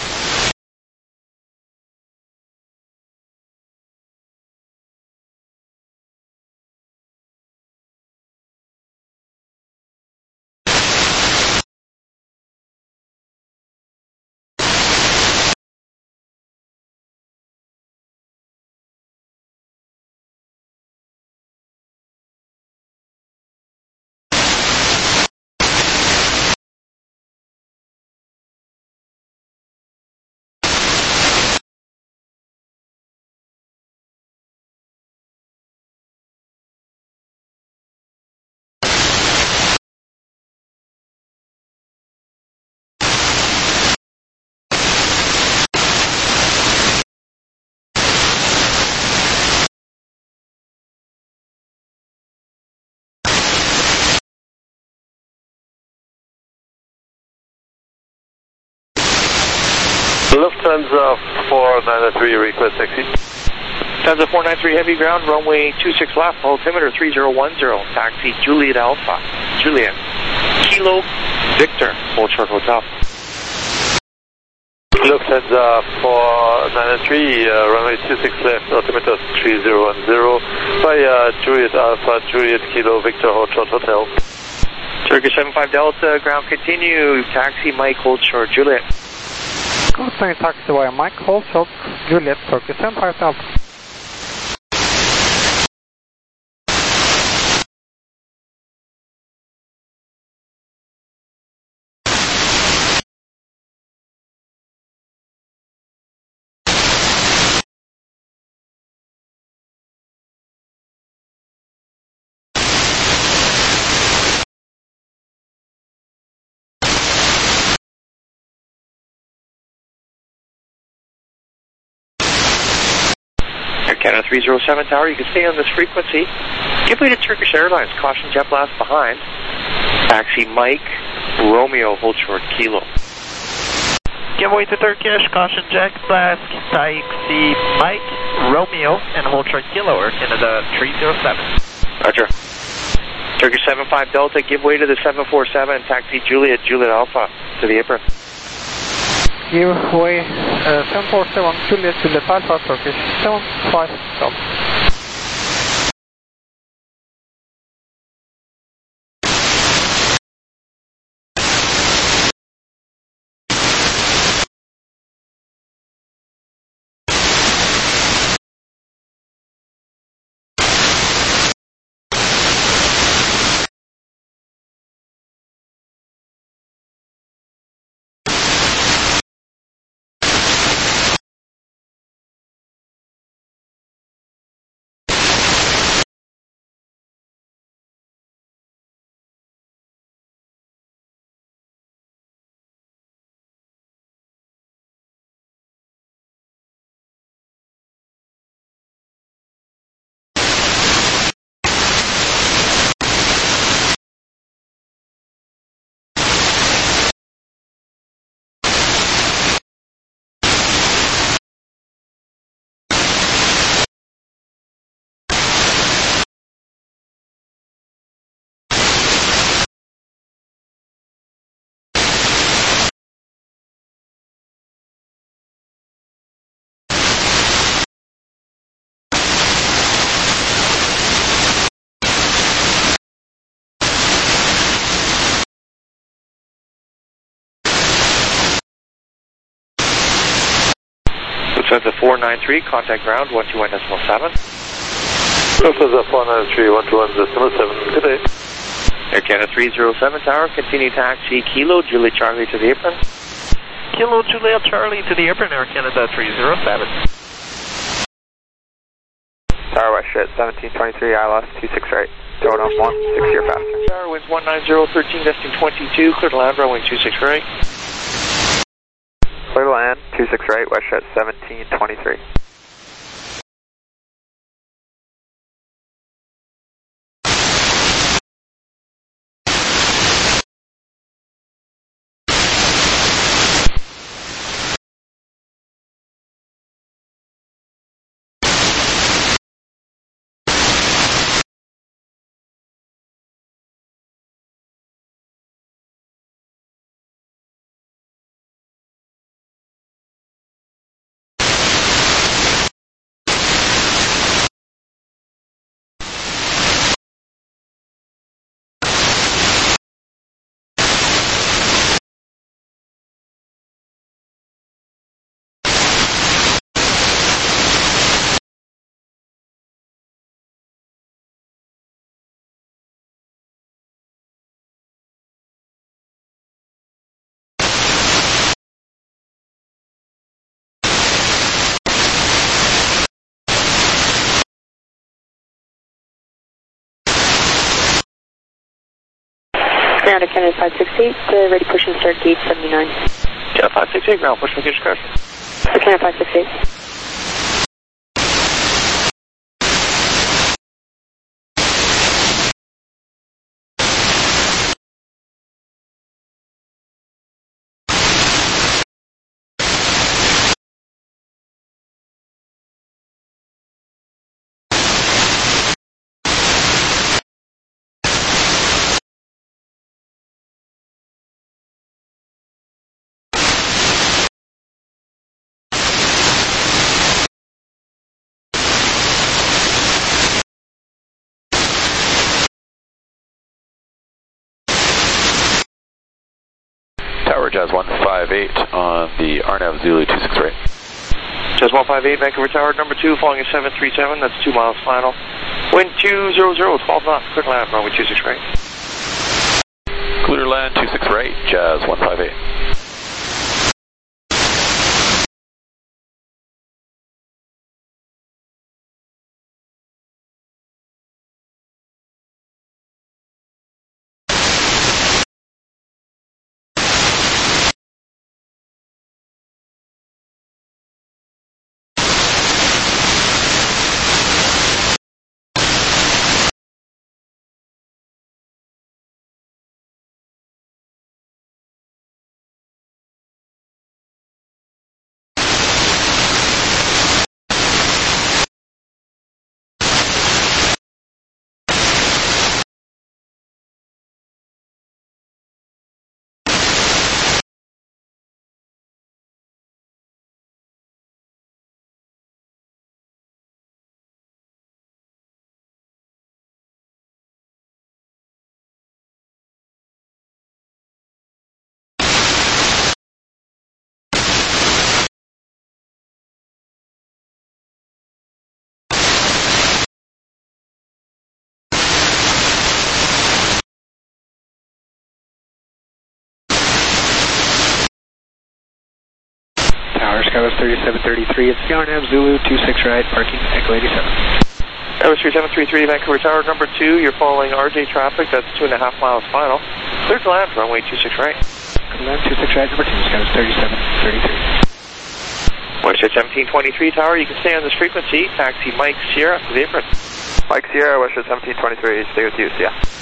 Speaker 11: Lufthansa four nine three, request taxi.
Speaker 3: Lufthansa four nine three, heavy ground, runway two six left, altimeter three zero one zero, taxi Juliet Alpha, Juliet, Kilo, Victor, hold short hotel.
Speaker 11: Lufthansa four nine three, uh, runway two six left, altimeter three zero one zero, via Juliet Alpha, Juliet Kilo, Victor, hold short hotel.
Speaker 3: Turkish seven five Delta, ground continue, taxi Mike, hold short, Juliet.
Speaker 16: Continuing taxiway Mike, hold short, Juliet, Turkish seven five Delta.
Speaker 3: Air Canada three zero seven Tower, you can stay on this frequency. Give way to Turkish Airlines, caution jet blast behind. Taxi Mike, Romeo, hold short, Kilo.
Speaker 11: Give way to Turkish, caution jet blast, taxi Mike, Romeo, and hold short Kilo, Air Canada three zero seven.
Speaker 3: Roger. Turkish seven five Delta, give way to the seven four seven, taxi Juliet, Juliet Alpha, to the apron.
Speaker 16: Give way uh, seven four seven, Juliet, Juliet Alpha, Turkish seven five Delta.
Speaker 3: Lufthansa four nine three, contact ground one two one decimal seven.
Speaker 11: Lufthansa four nine three, one two one decimal seven, good day.
Speaker 3: Air Canada three zero seven tower, continue taxi Kilo, Juliet Charlie to the apron.
Speaker 17: Kilo, Juliet Charlie to the apron, Air Canada three zero seven.
Speaker 2: Tower West Jet seventeen twenty-three, I lost two six right. Throw it on one, six year faster.
Speaker 3: Tower winds one nine zero, thirteen, destination twenty-two, clear to land, runway two six right.
Speaker 2: Clear to land, two six right, West Jet seventeen twenty-three.
Speaker 14: Ground Air Canada five six eight, uh, ready push and start gate seventy-nine.
Speaker 3: Yeah, five six eight, ground push and discretion.
Speaker 14: Air Canada five six eight.
Speaker 18: Tower Jazz one five eight on the R N A V Zulu two six right.
Speaker 3: Jazz one five eight, Vancouver Tower number two, following a seven three seven, that's two miles final. Wind two zero zero, twelve knots, clear to land, runway two six right.
Speaker 18: Clear to land two six right, Jazz one five eight.
Speaker 7: Tower Skywest thirty-seven thirty-three, it's the R N A V Zulu two six right, parking Echo eighty-seven.
Speaker 3: Skywest three seven three three, Vancouver Tower number two, you're following R J traffic, that's two and a half miles final. Clear to land, runway two six right.
Speaker 7: Clear to land two six right, number two, Skywest thirty-seven thirty-three.
Speaker 3: Westjet seventeen twenty-three Tower, you can stay on this frequency, taxi Mike Sierra to the apron.
Speaker 2: Mike Sierra, Westjet seventeen twenty-three, stay with you, see ya.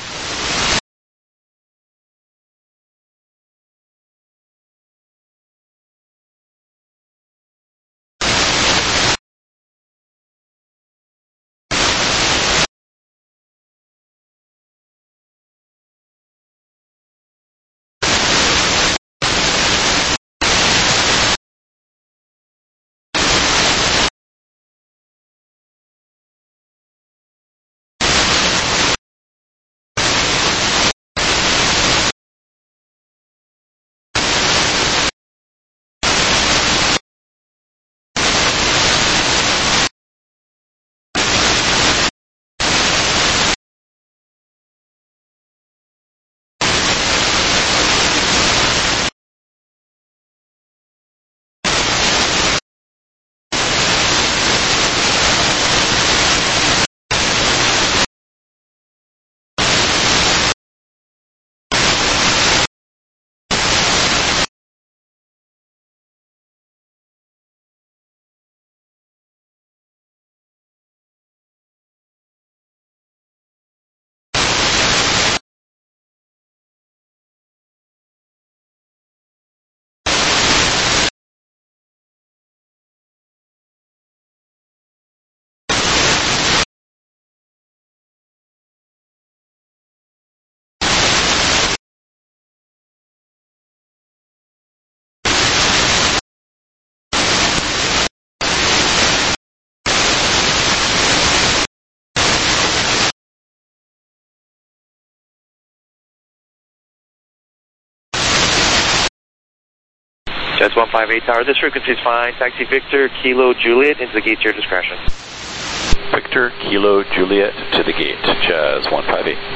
Speaker 3: Jazz one five eight Tower, this frequency is fine. Taxi Victor, Kilo, Juliet, into the gate to your discretion.
Speaker 18: Victor, Kilo, Juliet, to the gate. Jazz one five eight.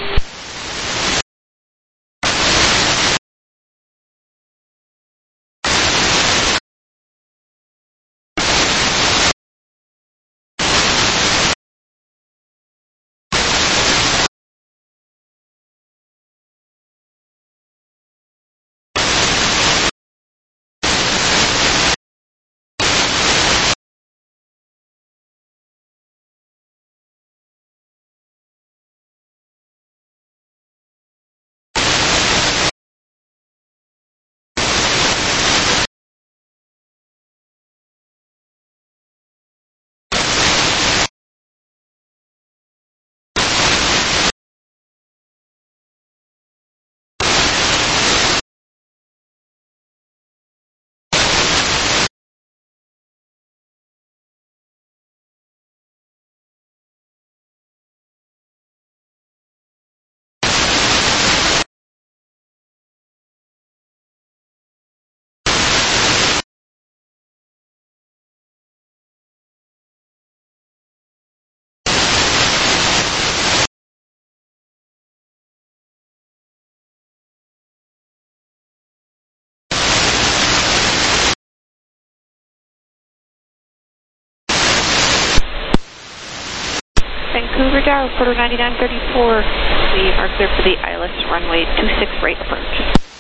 Speaker 6: Vancouver Tower, quarter ninety-nine thirty-four. We are clear for the I L S runway two six right approach.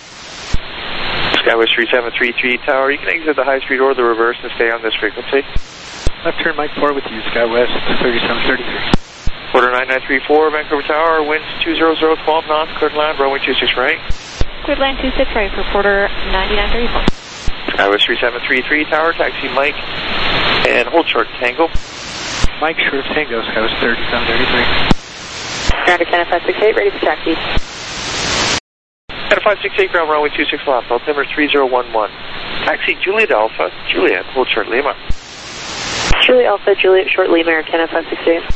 Speaker 3: Skywest three seven three three Tower, you can exit the high street or the reverse and stay on this frequency.
Speaker 7: Left turn Mike four with you, Skywest thirty-seven thirty-three.
Speaker 3: Quarter nine nine three four, Vancouver Tower, winds two zero zero twelve knots, cleared land, runway two six right.
Speaker 6: Cleared land two six right for quarter ninety-nine thirty-four.
Speaker 3: Skywest three seven three three Tower, taxi Mike, and hold short Tango.
Speaker 7: Mike, short Tango, Skywest thirty-seven thirty-three.
Speaker 14: Ground Canada five six eight, ready for taxi.
Speaker 3: Canada five six eight, ground runway two six left, altimeter three zero one one. Taxi Juliet Alpha, Juliet, hold short Lima.
Speaker 14: Juliet Alpha, Juliet, short Lima, Air Canada five six eight.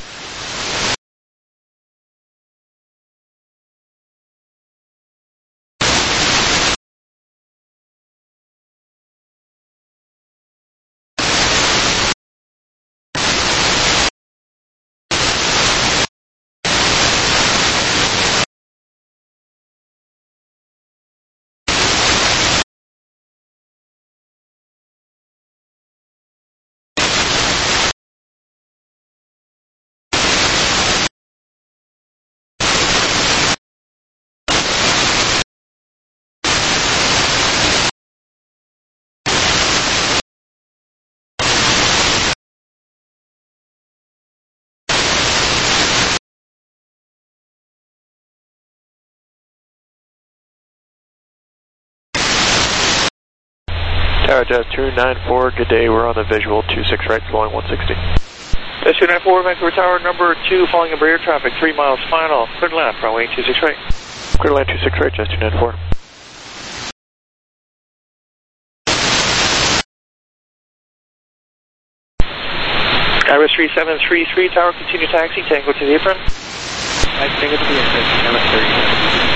Speaker 5: Tower Jazz two nine four, good day, we're on the visual, two six right, flowing one sixty.
Speaker 3: Jazz two nine four, Vancouver Tower, number two, following a barrier traffic, three miles final, cleared land, runway two six right.
Speaker 5: Cleared land two six right, Jazz two nine four.
Speaker 3: Skywest three seven three three Tower, continue taxi, Tango to the apron.
Speaker 7: I Tango to the apron, Skywest thirty-seven.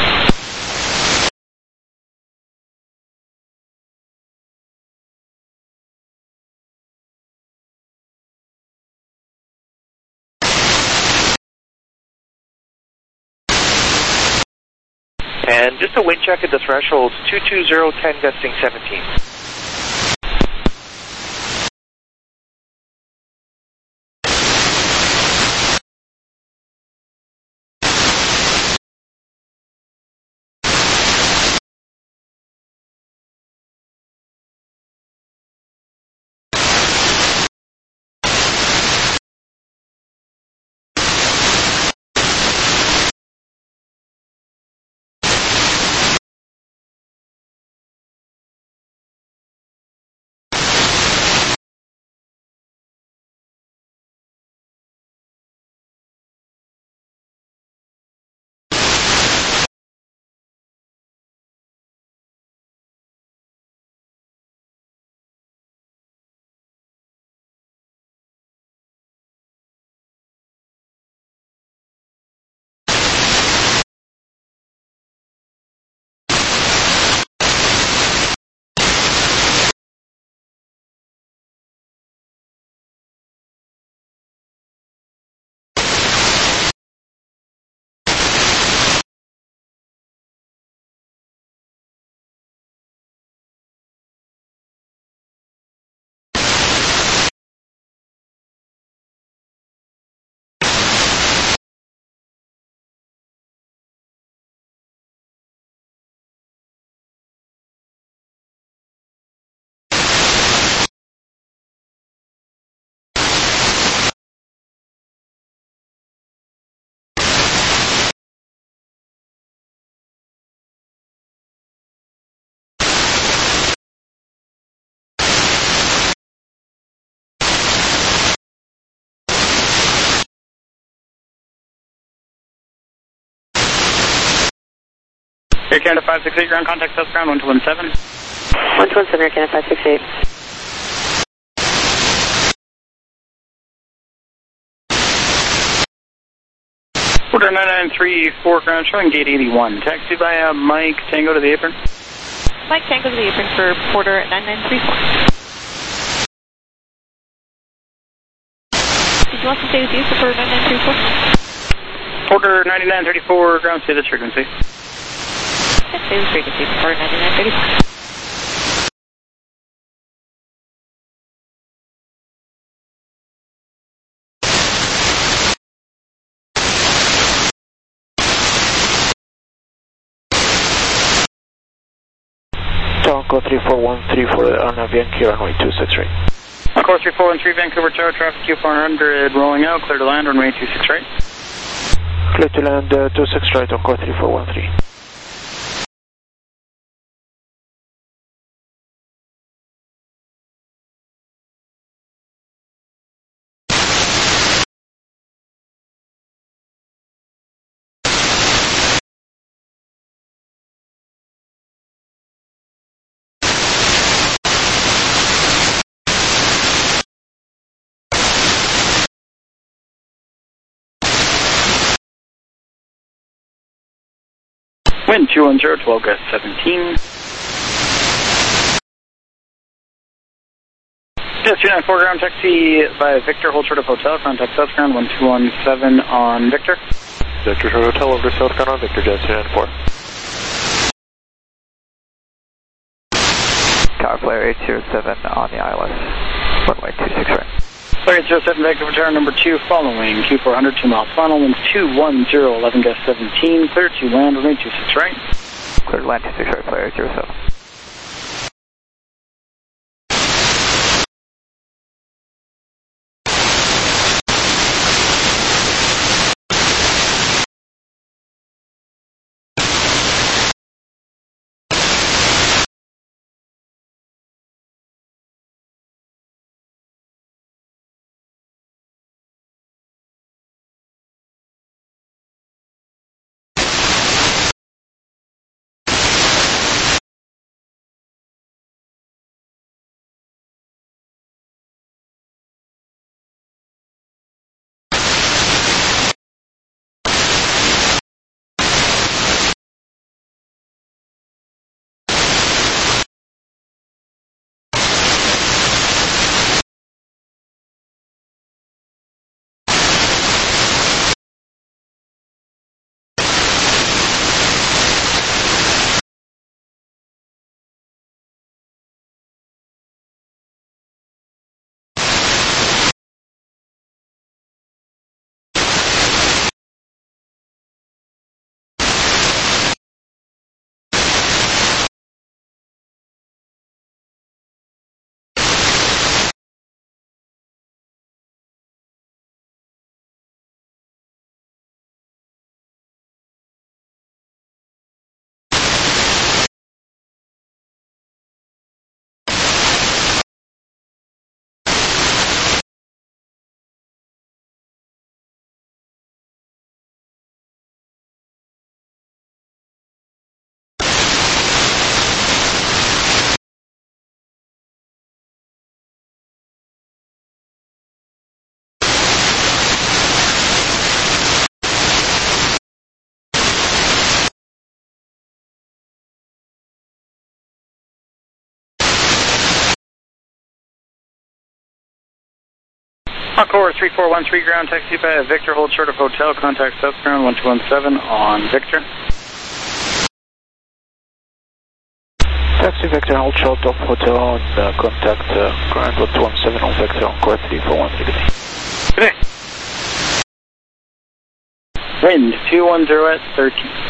Speaker 3: And just a wind check at the thresholds, two two zero ten gusting seventeen.
Speaker 1: Air Canada five six eight, ground contact South Ground one two one seven.
Speaker 14: one two one seven, Air Canada five six eight.
Speaker 1: Order nine nine three four, ground showing gate eighty-one. Taxi by uh, Mike Tango to the apron.
Speaker 6: Mike Tango to the apron for Porter nine nine three four. Did you want to stay with you for Porter nine nine three four?
Speaker 1: Porter ninety-nine thirty-four, ground stay this frequency.
Speaker 6: Yes, stay this frequency for Porter ninety-nine thirty-four.
Speaker 7: Tonko three four one three for on Yankee runway two six right.
Speaker 1: Encore three four one three, Vancouver Tower, traffic Q four hundred, rolling out, clear to land, runway two six right.
Speaker 7: Clear to land uh, two six right, Encore three four one three.
Speaker 1: Wind two one zero, twelve gust seventeen. Yes, two nine four, ground taxi by Victor, hold short of hotel, contact South Ground one two one seven on Victor.
Speaker 5: Victor short hotel over to South Ground on Victor, Jazz two nine four.
Speaker 2: Tower Flyer eight zero seven on the I L S, runway two six right.
Speaker 1: Flyer eight zero seven, Vancouver Tower number two, following Q four hundred, two miles final, wind two one zero, eleven gust seventeen, clear to land, runway two six right.
Speaker 2: Clear to land two six right, Flyer eight zero seven.
Speaker 1: Encore three four one three, ground taxi by Victor, hold short of hotel, contact South Ground one two one seven on Victor.
Speaker 7: Taxi Victor, hold short of hotel and uh, contact uh, ground one two one seven on Victor, Encore three four one three.
Speaker 1: Good day. Wind two one zero at thirteen.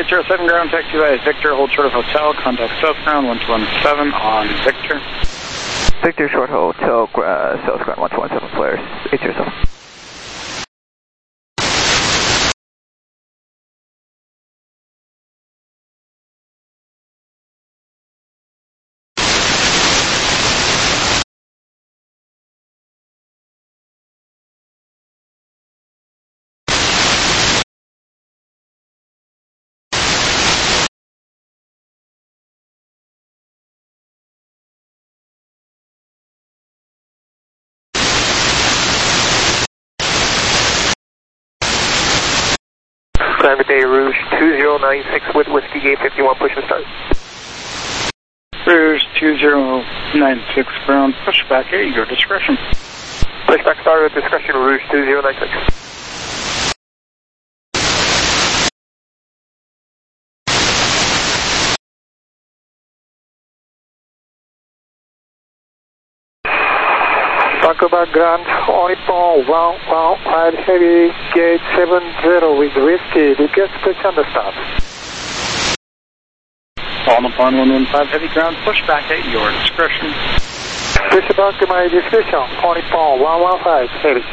Speaker 1: eight zero seven ground, taxi by Victor, hold short of hotel, contact south ground one two one seven on Victor.
Speaker 2: Victor, short hotel, uh, south ground one two one seven, flares eight zero seven.
Speaker 5: Climb Bay Rouge two zero nine six with Whiskey Gate fifty-one, push and start.
Speaker 1: Rouge two zero nine six ground, push back at your discretion.
Speaker 5: Push back start at discretion, Rouge two zero nine six. Vancouver Grand, Onipon one one five heavy, gate seven zero with Whiskey, request push and start.
Speaker 1: Onipon one one five heavy ground, push back at your discretion.
Speaker 5: Push back to my discretion, Onipon one one five heavy.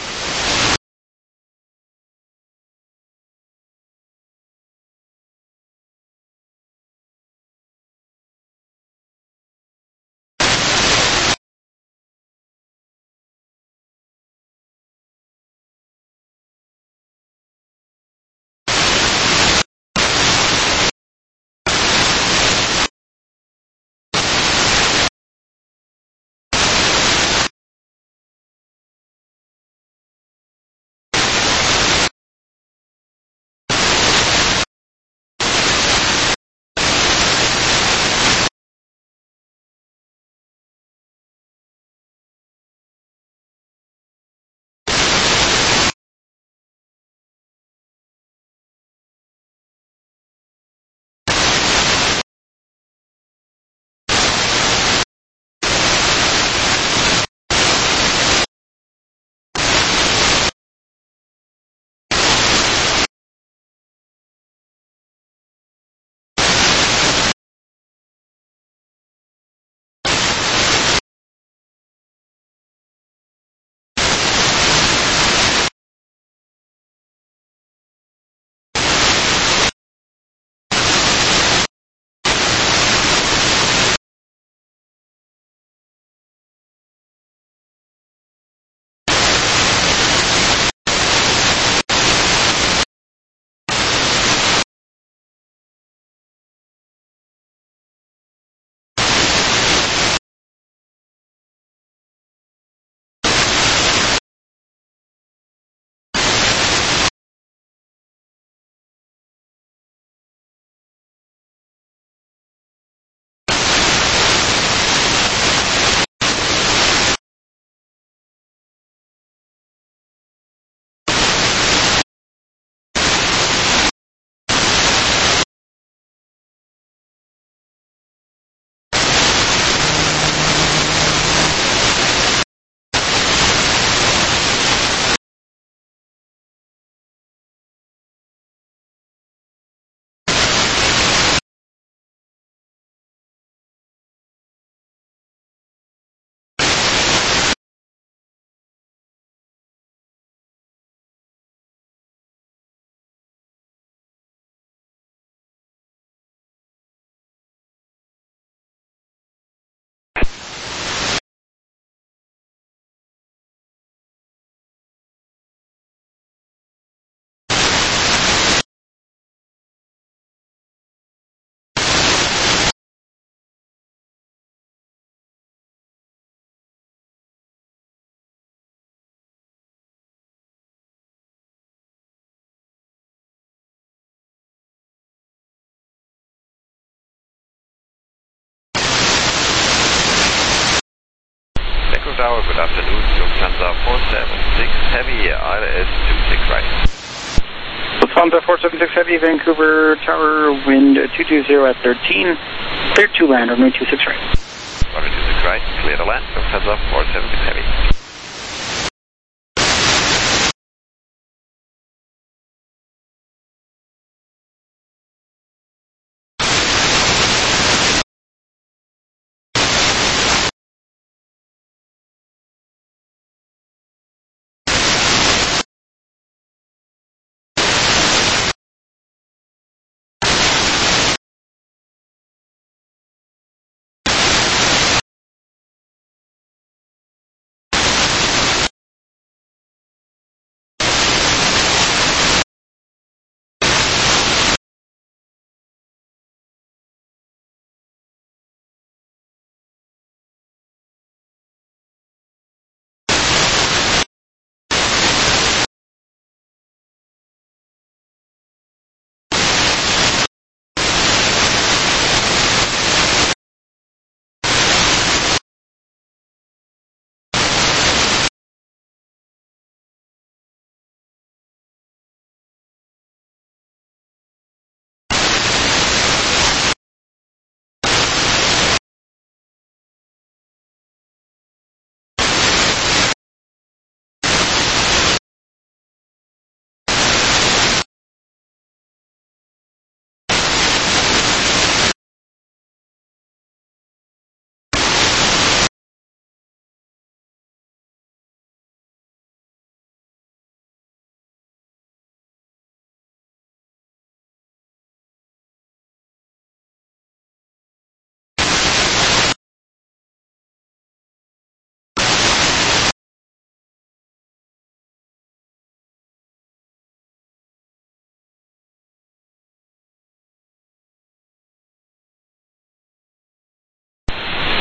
Speaker 19: Tower, good afternoon, Lufthansa four seven six Heavy, I L S two six right.
Speaker 1: Lufthansa four seven six Heavy, Vancouver Tower, wind two two zero at thirteen, clear to land, runway two six right.
Speaker 19: Runway two six right, clear to land, Lufthansa four seven six Heavy.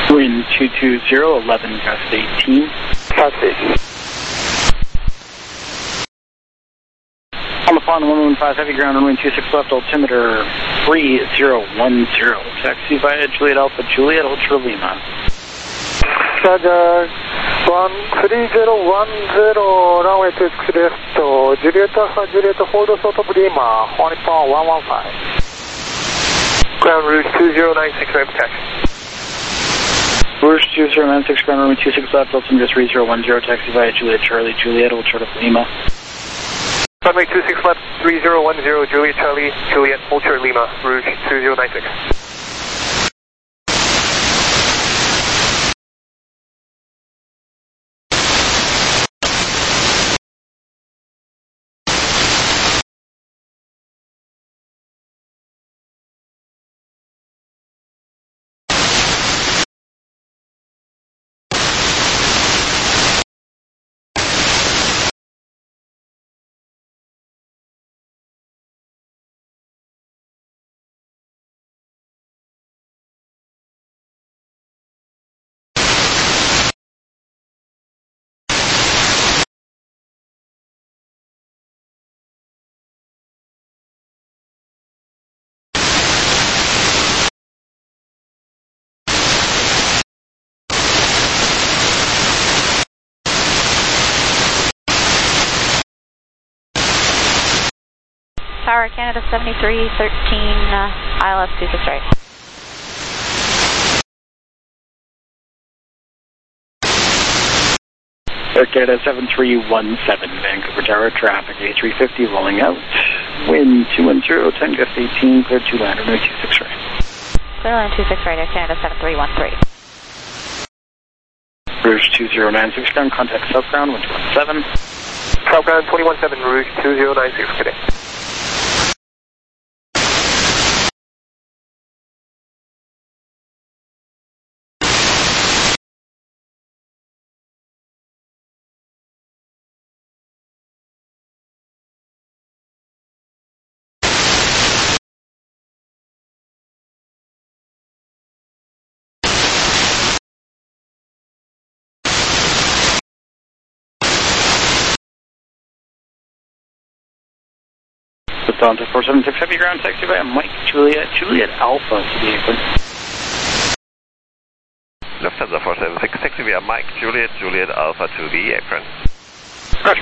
Speaker 1: Wind two two zero, eleven, gust eighteen.
Speaker 5: Gust eighteen.
Speaker 1: On the pond, one one five, heavy ground, runway two six left, altimeter three zero one zero. Taxi via Juliet Alpha, Juliet Ultra Lima.
Speaker 5: Roger, one three zero one zero, runway two six left, Juliet Alpha, Juliet, hold us out of Lima, on pond one one five.
Speaker 3: Ground Rouge two zero nine six, right taxi.
Speaker 1: Rouge two zero nine six, ground runway two six left, altimeter three zero one zero, taxi via Juliet Charlie, Juliet Ultra Lima.
Speaker 3: Runway two six left, three zero one zero, Juliet Charlie, Juliet Ultra Lima, Rouge two zero nine six.
Speaker 6: Tower Canada seventy-three thirteen, uh, I L S two six right.
Speaker 1: Air Canada seven three one seven, Vancouver Tower, traffic A three fifty rolling out. Wind two one zero, ten gust eighteen, clear two land, runway two six right.
Speaker 6: Clear land two six right, Air Canada seven three one three.
Speaker 1: Rouge two zero nine six, ground contact southbound, one two one seven.
Speaker 3: Southbound twenty one seven, Rouge two zero nine six, good day.
Speaker 1: Delta four seven six, heavy ground, taxi via Mike Juliet, Juliet Alpha to the apron.
Speaker 19: Lufthansa four seven six, taxi via Mike Juliet, Juliet Alpha to the apron.
Speaker 1: Roger.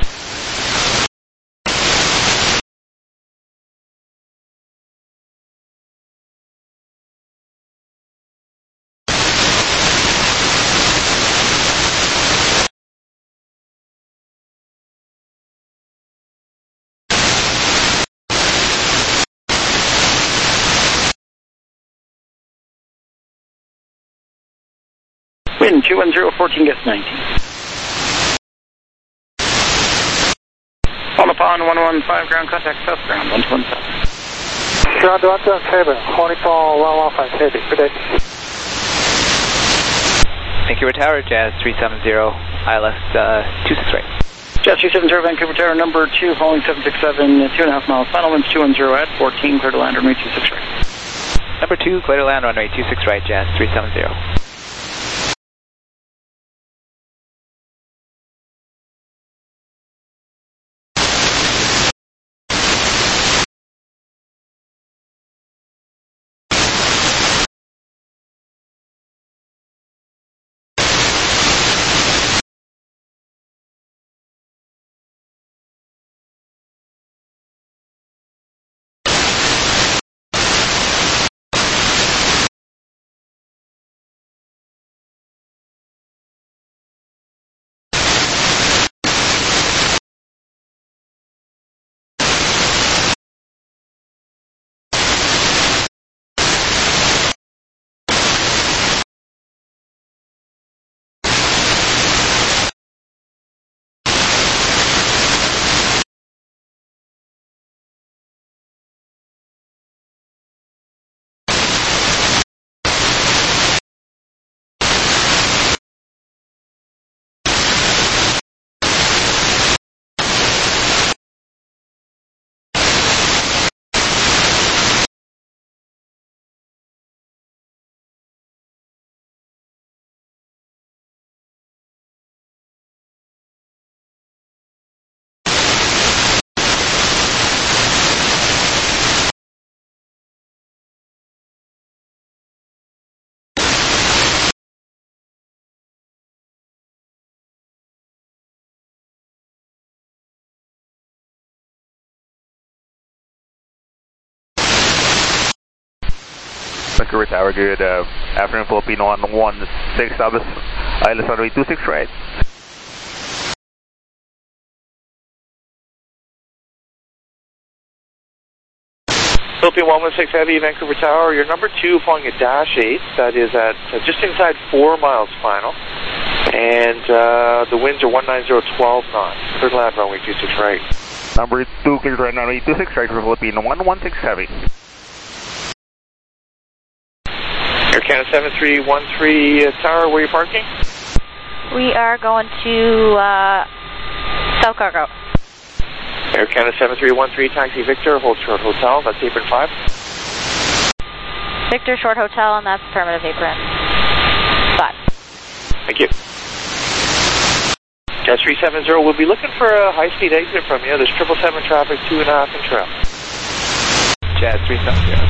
Speaker 1: Wind two one zero, fourteen gust nineteen. On the pond, one one five, ground contact south ground, one two one seven.
Speaker 5: Ground one two one seven, on pond one one five, heavy, good day.
Speaker 10: Vancouver Tower, Jazz three seven zero, I L S uh, two six right.
Speaker 1: Jazz three seven zero, Vancouver Tower, number two, following seven six seven, two and a half miles, final winds two one zero at fourteen, clear to land, runway two six right.
Speaker 10: Number two, clear to land, runway two six right, Jazz three seven zero.
Speaker 2: Vancouver Tower, good uh, afternoon, Filipino one one six, Alice, Alice runway two six right.
Speaker 3: Philippine one one six Heavy, Vancouver Tower, you're number two following a dash eight, that is at uh, just inside four miles final, and uh, the winds are one nine zero twelve knots, third lap runway two six right.
Speaker 2: Number two, clear right runway two six right for Philippine one one six Heavy.
Speaker 3: Air Canada seven three one three uh, Tower, where are you parking?
Speaker 6: We are going to uh, South Cargo.
Speaker 3: Air Canada seven three one three, taxi Victor, hold short hotel, that's apron five.
Speaker 6: Victor, short hotel, and that's affirmative apron five.
Speaker 3: Thank you. Jazz three seven zero, we'll be looking for a high-speed exit from you. There's triple seven traffic, two and a half in trail.
Speaker 10: Jazz three seven zero.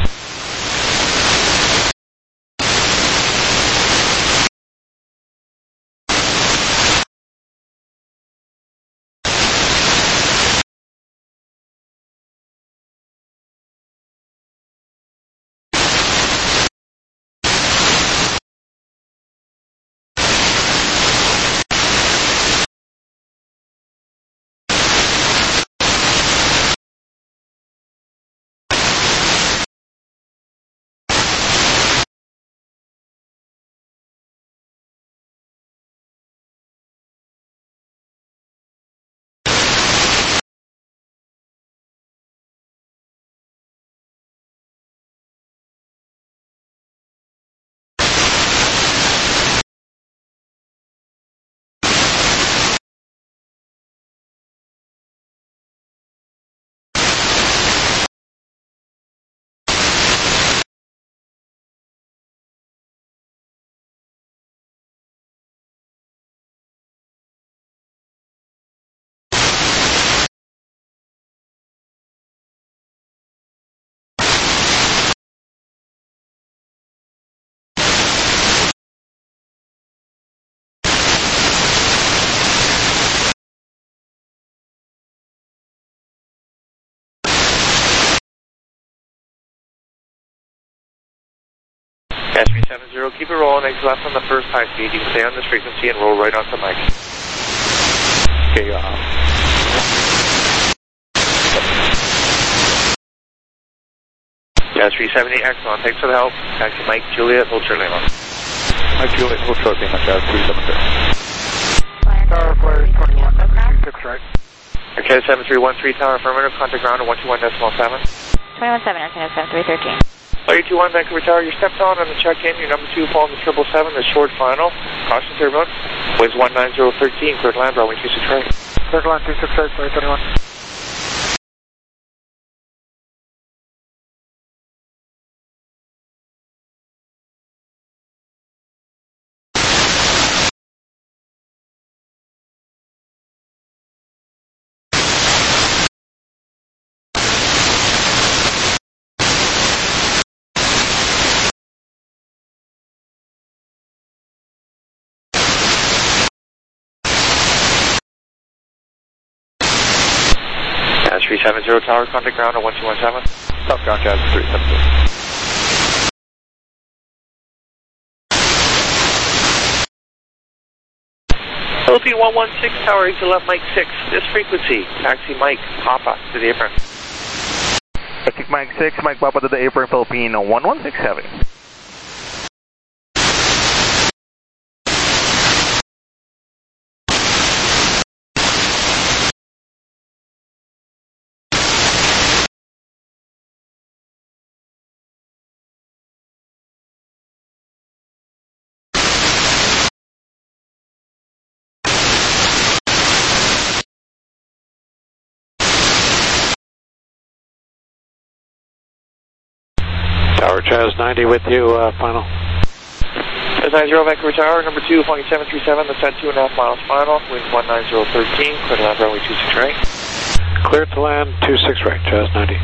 Speaker 3: Jazz three seven zero, keep it rolling, exit left on the first high speed. You can stay on this frequency and roll right onto Mike.
Speaker 8: Okay, uh,
Speaker 3: Jazz three seven eight, excellent. Thanks for the help. Taxi Mike, Juliet, hold short lane.
Speaker 8: Mike Juliet, hold short lane on Jazz three seven zero.
Speaker 5: Tower flight twenty-one, two six right.
Speaker 3: Okay, seven three one three Tower, affirmative, contact ground at one two one decimal seven.
Speaker 6: twenty-one seven, Air Canada seven three one three.
Speaker 3: Flight two one, Vancouver Tower, you're stepped on on the check-in. You're number two following the triple seven, the short final. Caution to everyone. Winds one nine zero one three, cleared land, runway two six right.
Speaker 5: Cleared land two six right, flight thirty-one.
Speaker 3: three seven zero Tower, contact ground at one two one seven.
Speaker 8: Stop ground, Jazz three seven zero.
Speaker 3: Philippine one one six Tower, exit left Mike six. This frequency, taxi Mike, Papa to the apron.
Speaker 2: Taxi Mike six, Mike Papa to the apron, Philippine one one six Heavy.
Speaker 8: Tower, Jazz ninety with you, uh, final.
Speaker 3: Jazz nine zero, Vancouver Tower, number two, flying seven three seven, that's at two and a half miles final, wind one nine zero one three, clear to land runway two six right.
Speaker 8: Clear to land two six right, Jazz ninety.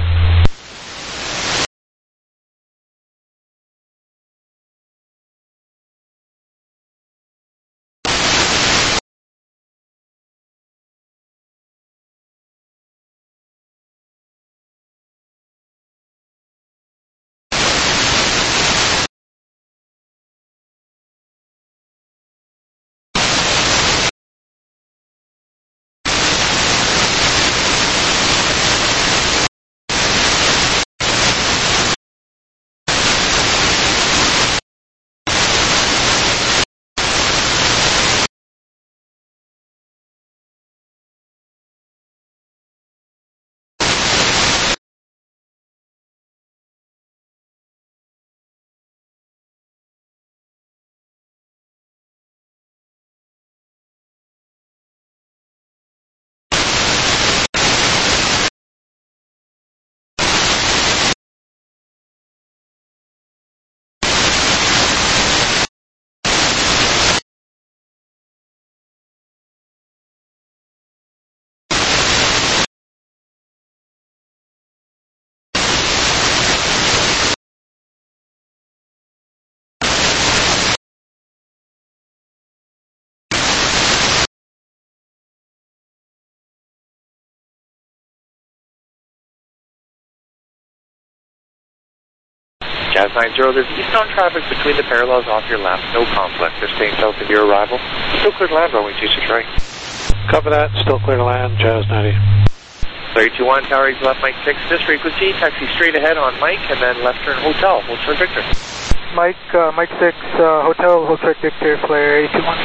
Speaker 3: Jazz nine zero, there's eastbound traffic between the parallels off your left. No conflict. They're staying south of your arrival. Still clear to land, runway two six right.
Speaker 8: Cover that. Still clear to land. Jazz ninety.
Speaker 3: three two one, tower eight left, Mike six. This frequency, taxi straight ahead on Mike, and then left turn hotel. Hold short Victor.
Speaker 5: Mike, uh, Mike six, uh, hotel, hold short Victor, flare eight two one.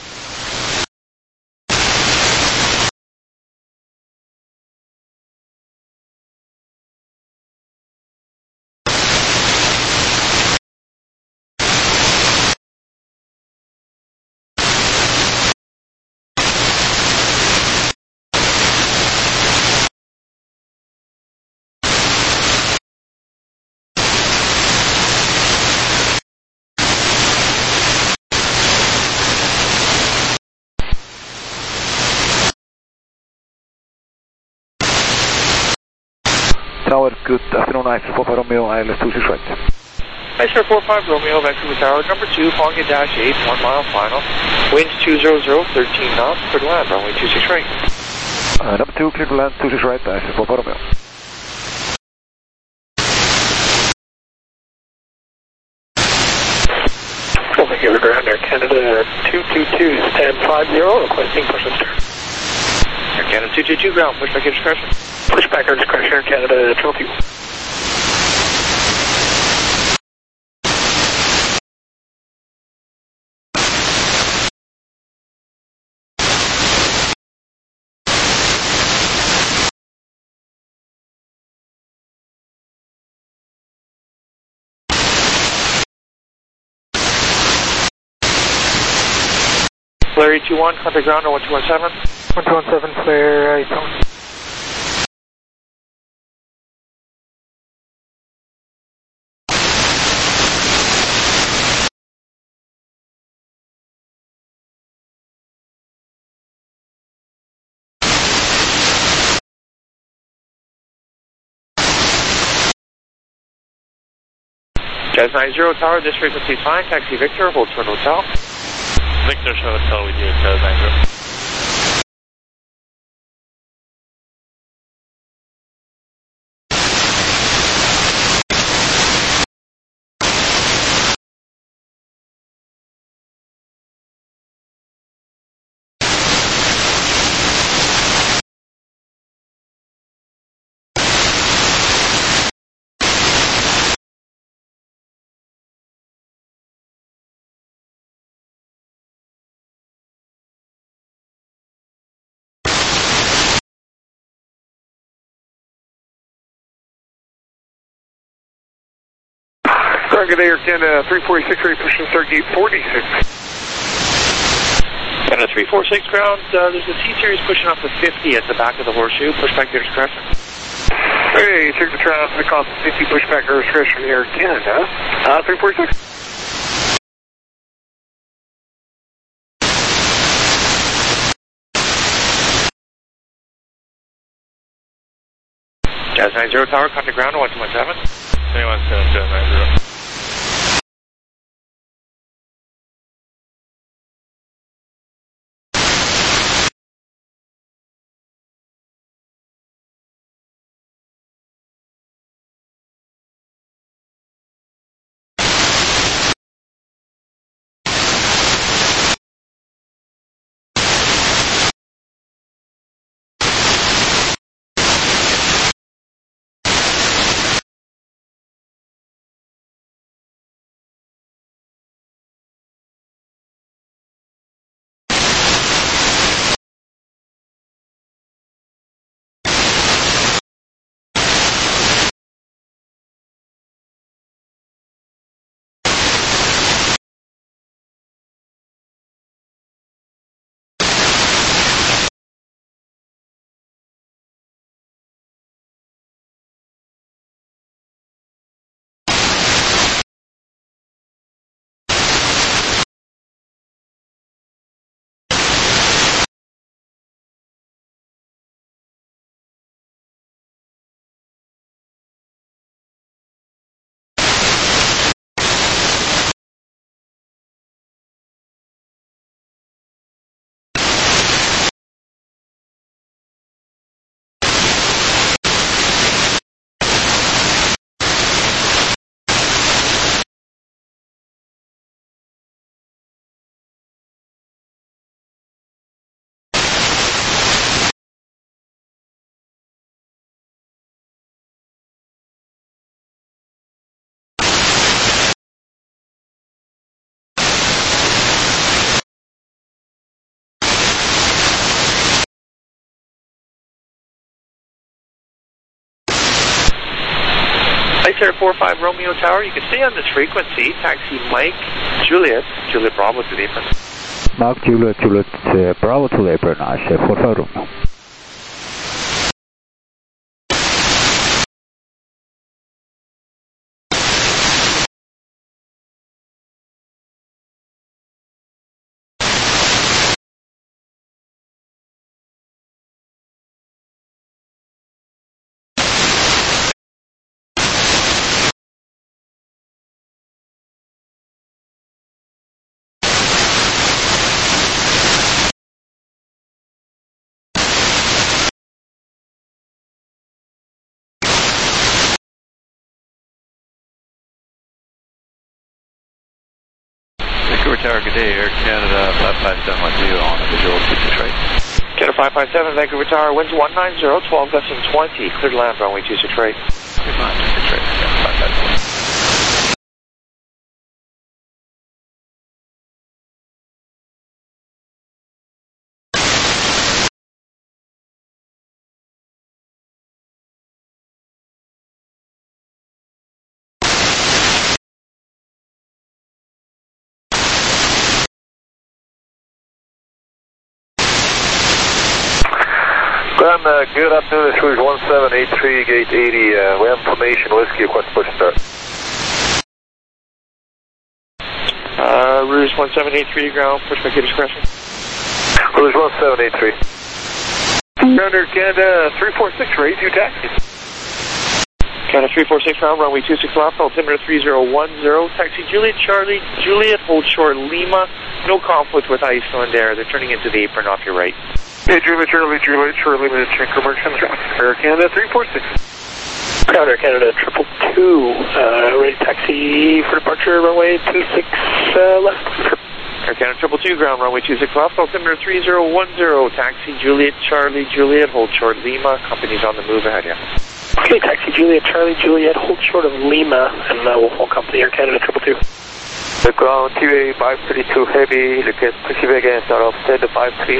Speaker 13: Tower, good afternoon, I four five Romeo, I L S two six right.
Speaker 3: I S R four five Romeo, Vancouver Tower, number two, Ponga dash eight, one mile final. Winds two zero zero, thirteen knots, clear to land, runway two six right.
Speaker 13: Uh, number two, clear to land, two six right, I S R four five Romeo.
Speaker 5: Vancouver ground, Air Canada two two two, stand five zero, requesting push and start.
Speaker 3: Air Canada two two two ground, push back your discretion.
Speaker 5: Push back our discretion, Air Canada twenty.
Speaker 3: Flare eight two one, contact ground on one two one seven.
Speaker 5: one two one seven, flare eight two one.
Speaker 3: Jazz nine zero, tower, this frequency is fine, taxi Victor, hold short hotel.
Speaker 12: Victor Hotel with you, Jazz nine zero.
Speaker 5: Target Air Canada three forty-six, ready pushing start gate forty-six.
Speaker 3: Canada three four six ground, uh, there's a T-Series pushing off the fifty at the back of the horseshoe, push back your discretion.
Speaker 5: Hey, check the traffic off the fifty, push back our discretion, Air Canada, uh, three forty-six.
Speaker 3: Jazz nine zero, tower, contact ground on one two one seven.
Speaker 12: twenty-one seven, Jazz nine zero.
Speaker 3: Sierra four five Romeo Tower, you can stay on this frequency. Taxi Mike Juliet, Juliet Bravo to the apron.
Speaker 10: Mark Juliet, Juliet uh, Bravo to the apron, I say four five Romeo.
Speaker 19: Vancouver Tower, good day, Air Canada five five seven one two on the visual to Detroit.
Speaker 3: Canada five five seven, Vancouver Tower, winds one nine zero, twelve gust and twenty, cleared land, runway two six right.
Speaker 19: Good land, Detroit, Canada five five seven.
Speaker 11: Glenn, uh, good afternoon, it's Rouge one seven eight three, gate eighty, uh, we have information, whiskey, request push start.
Speaker 3: Uh, Rouge one seven eight three, ground, push back your discretion.
Speaker 11: Rouge one seven eight three. Ground Air Canada three four six, ready to taxi.
Speaker 3: Canada three four six, round, runway two six left, altimeter three zero one zero, taxi Juliet Charlie, Juliet, hold short Lima, no conflict with Iceland Air, they're turning into the apron off your right.
Speaker 11: Hey, Juliet Charlie, Juliet Charlie, Minute Check Commercial, Air Canada three four six.
Speaker 17: Ground Air Canada triple two, uh, ready taxi for departure, runway two six uh, left.
Speaker 3: Air Canada triple two, ground, runway two six left, altimeter three zero one zero, taxi Juliet Charlie, Juliet, hold short Lima, company's on the move ahead, yeah.
Speaker 17: Okay, taxi Juliet Charlie, Juliet, hold short of Lima, and uh, we'll call company Air Canada triple two.
Speaker 11: The ground T A five thirty-two heavy, look at Pacific and start off set to five three.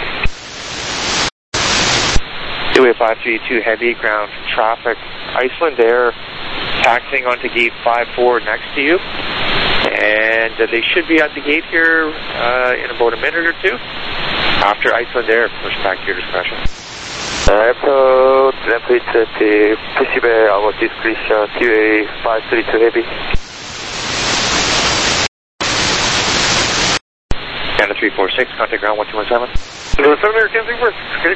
Speaker 3: T A five thirty-two heavy, ground traffic, Iceland Air, taxiing onto gate five four next to you. And uh, they should be at the gate here uh, in about a minute or two. After Iceland Air, push back to your discretion.
Speaker 11: Airport, rampage at the Pacific, our discretion, T A five thirty-two heavy.
Speaker 3: Canada three four six, contact ground one two one seven.
Speaker 11: one seven Air Canada three four six, okay.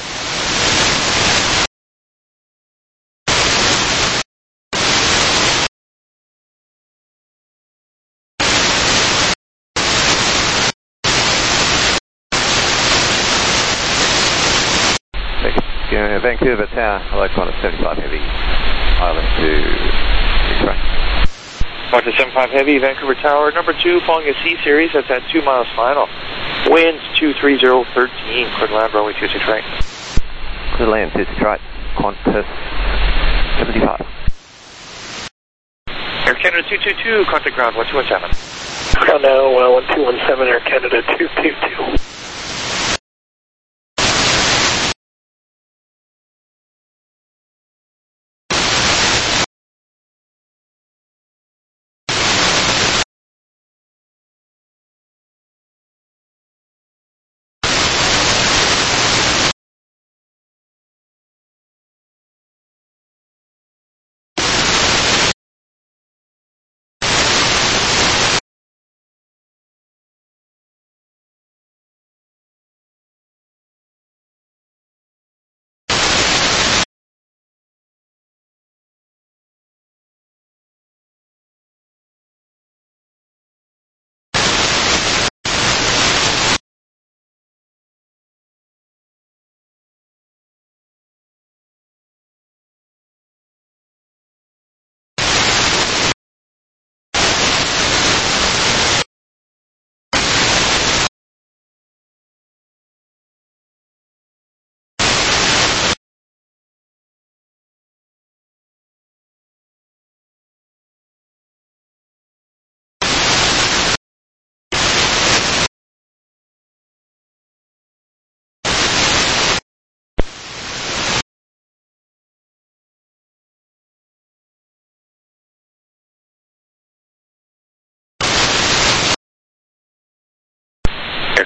Speaker 2: Vancouver Tower, Electron seventy-five heavy, island to Detroit.
Speaker 3: One to seven five heavy, Vancouver Tower, number two, following a C series, that's at two miles final. Winds two three zero thirteen, cleared land, runway two six right.
Speaker 2: Cleared land, two six right, Qantas seventy-five.
Speaker 3: Air Canada two two two, contact ground one two one seven.
Speaker 17: Ground now, uh, one two one seven, Air Canada two two two.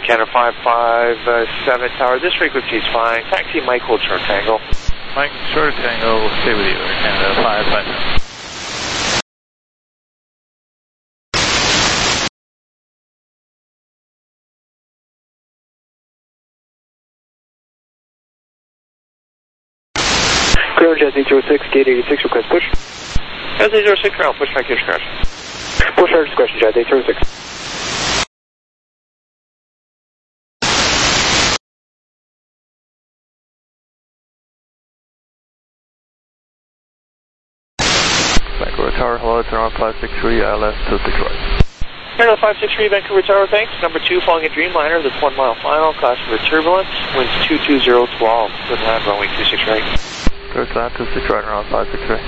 Speaker 3: Canada five five seven Tower, this frequency is fine. Taxi Mike, hold short Tango.
Speaker 12: Mike, short Tango, will stay with you, Air Canada five five seven.
Speaker 17: Ground Jazz eight zero six, gate eighty-six, request push.
Speaker 3: Jazz eight zero six, ground, push back your discretion.
Speaker 17: Push our discretion, Jazz eight zero six.
Speaker 15: Vancouver Tower, hello, it's around five six three, I L S two six right.
Speaker 3: Canada five six three, Vancouver Tower, thanks. Number two, following a Dreamliner, that's one mile final, class for turbulence, winds two two zero twelve, good land, runway two six right.
Speaker 15: Good land, two six right, around five six three.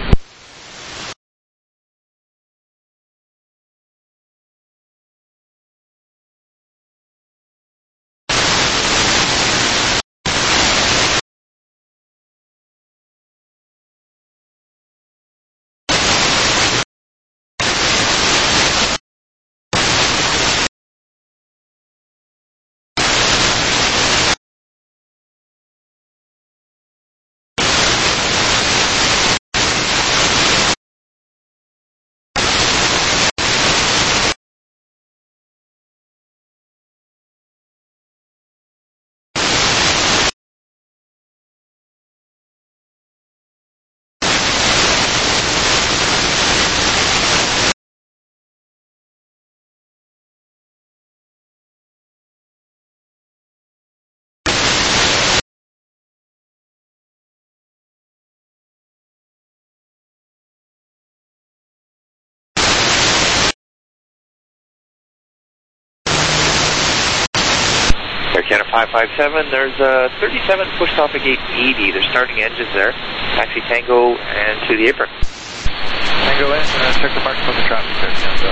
Speaker 3: Canada five five seven, there's a thirty-seven pushed off at gate eighty. They're starting engines there. Taxi Tango and to the apron.
Speaker 12: Tango in, uh, check the marks on the traffic there.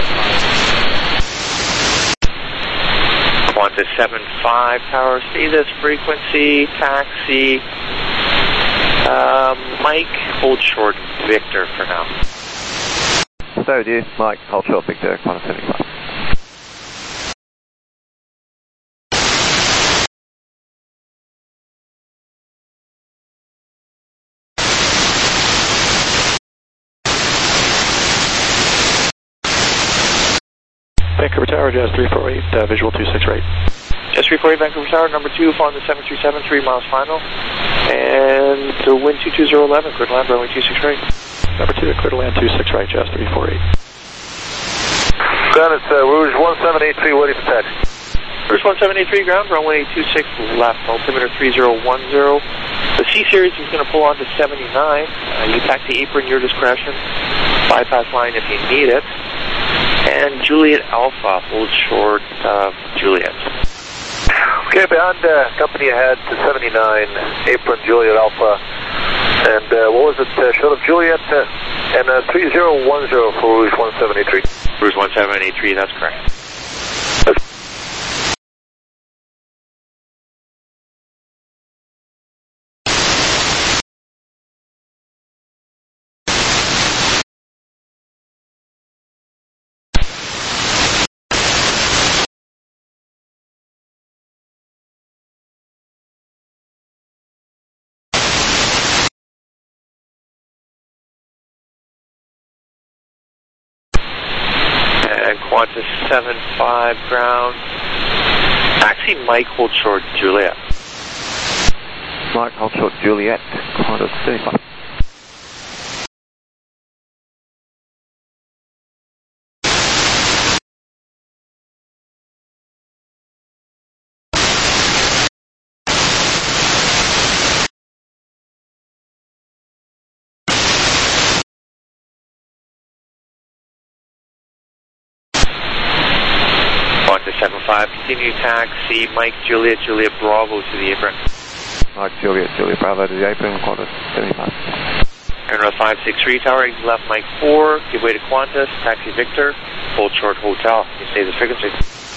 Speaker 3: Qantas seven five Tower, stay this frequency, taxi. Um, Mike, hold short Victor for now.
Speaker 2: Stay with you, Mike, hold short Victor, Qantas seventy-five.
Speaker 15: Vancouver Tower, Jazz three four eight, uh, visual two six right.
Speaker 3: Jazz three four eight, Vancouver Tower, number two, following the seven three seven, three miles final. And the wind two two zero eleven, clear to land, runway two six right.
Speaker 15: Number two, clear to land two six right, Jazz three four eight.
Speaker 4: Ground, it's uh, Rouge one seven eight three, waiting for taxi.
Speaker 3: Rouge one seven eight three, ground, runway two six left, altimeter three zero one zero. The C-Series is going to pull on to seventy-nine. Uh, you taxi apron, your discretion. Bypass line if you need it. And Juliet Alpha, hold short uh, Juliet.
Speaker 4: Okay, beyond uh, company ahead to seventy-nine, apron Juliet Alpha. And uh, what was it, uh, short of Juliet? Uh, and uh, three zero one zero for Rouge one seven eight three.
Speaker 3: Rouge one seven eight three, that's correct. Qantas seven five, ground. Taxi Mike, hold short Juliet.
Speaker 2: Mike, hold short Juliet, Qantas seventy-five.
Speaker 3: seven five, continue taxi, Mike, Juliet, Juliet, Bravo to the apron.
Speaker 2: Mike, Juliet, Juliet, Bravo to the apron, Qantas seventy-five.
Speaker 3: Airnaut five six three, tower, exit left, Mike four, give way to Qantas, taxi Victor, hold short hotel, you stay this frequency.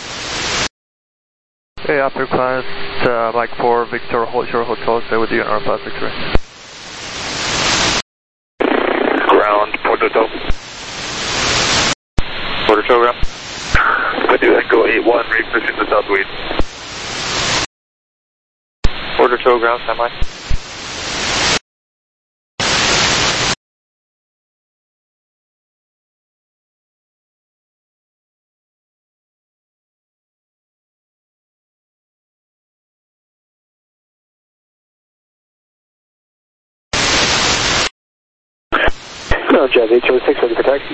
Speaker 15: Hey, up request, uh, Mike four, Victor, hold short hotel, stay with you, Airnaut five six three.
Speaker 4: Ground, Porto Toe.
Speaker 3: Porto Toe, ground.
Speaker 4: I do Echo eight one, reposition to southwest.
Speaker 3: Control ground, standby.
Speaker 17: Ground Jazz eight zero six, ready for taxi.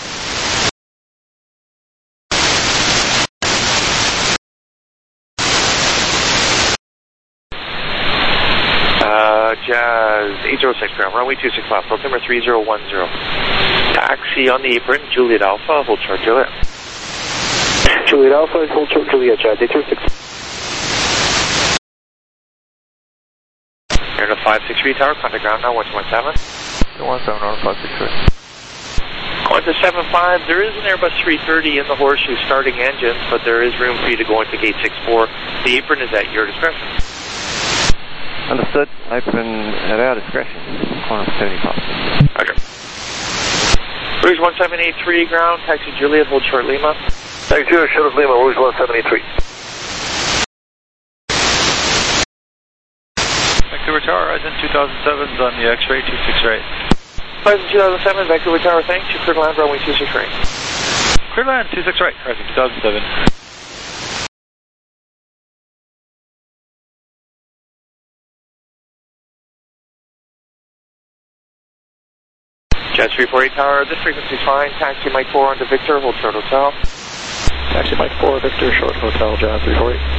Speaker 3: Uh, Jazz eight zero six ground, runway two six left, altimeter three zero one zero. Taxi on the apron, Juliet Alpha, hold short Juliet.
Speaker 17: Juliet Alpha, hold short Juliet, Jazz eight zero six.
Speaker 3: You're in a five six three tower, contact ground now, one two one seven.
Speaker 2: one seven on five six three.
Speaker 3: Going to seven five, there is an Airbus three thirty in the Horseshoe starting engines, but there is room for you to go into gate six four. The apron is at your discretion.
Speaker 2: Understood. Open at our discretion. Corner for seventy-five.
Speaker 3: Roger. Rouge one seven eight three ground, taxi Juliet, hold short Lima.
Speaker 4: Taxi Juliet, short Lima, Rouge one seven eight three.
Speaker 12: Vancouver Tower, Horizon two thousand seven's on the X-ray two six right.
Speaker 3: Horizon two thousand seven, Vancouver Tower, thanks. You clear to land, runway two six right.
Speaker 12: Clear land two six right, Horizon two thousand seven.
Speaker 3: Jazz three four eight Tower, this frequency is fine. Taxi Mike four onto Victor, hold short hotel.
Speaker 17: Taxi Mike four, Victor, short hotel, Jazz three four eight.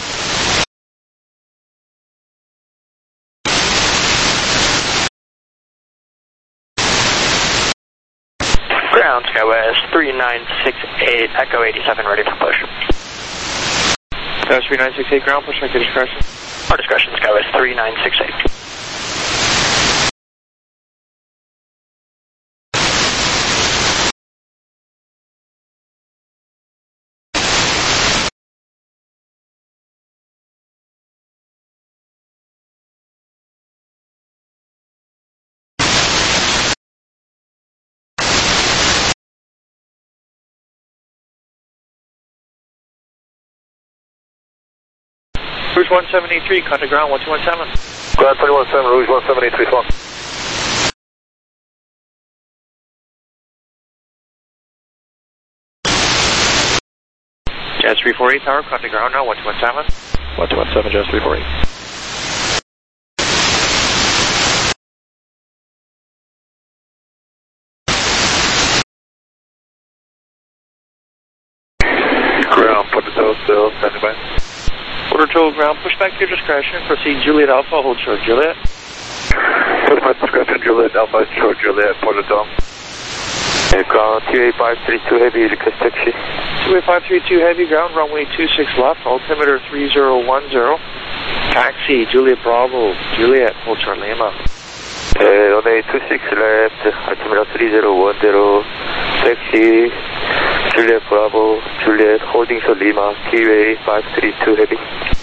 Speaker 7: Ground, SkyWest three nine six eight, Echo eighty-seven, ready for push.
Speaker 3: Jazz three nine six eight ground, push at your discretion.
Speaker 7: Our discretion, SkyWest three nine six eight.
Speaker 3: Rouge one seven eight three, contact ground one two one seven.
Speaker 4: Ground twenty one seven, Rouge one seven eight three, swap.
Speaker 3: Jazz three four eight Tower, contact ground now, one two one seven.
Speaker 17: one two one seven, Jazz three four eight.
Speaker 4: Ground, put the tow still, standing by.
Speaker 3: Order total ground, push back to your discretion. Proceed Juliet Alpha, hold short Juliet.
Speaker 4: Push back to discretion, Juliet Alpha, short Juliet, port it down.
Speaker 11: Ground T A five three two heavy, request taxi.
Speaker 3: T A five three two heavy, ground runway two six left, altimeter three zero one zero. Taxi Juliet Bravo, Juliet, hold short Lima.
Speaker 11: Uh, runway two six left, altimeter three zero one zero. Taxi Juliet Bravo, Juliet, holding short Lima, T A five three two heavy.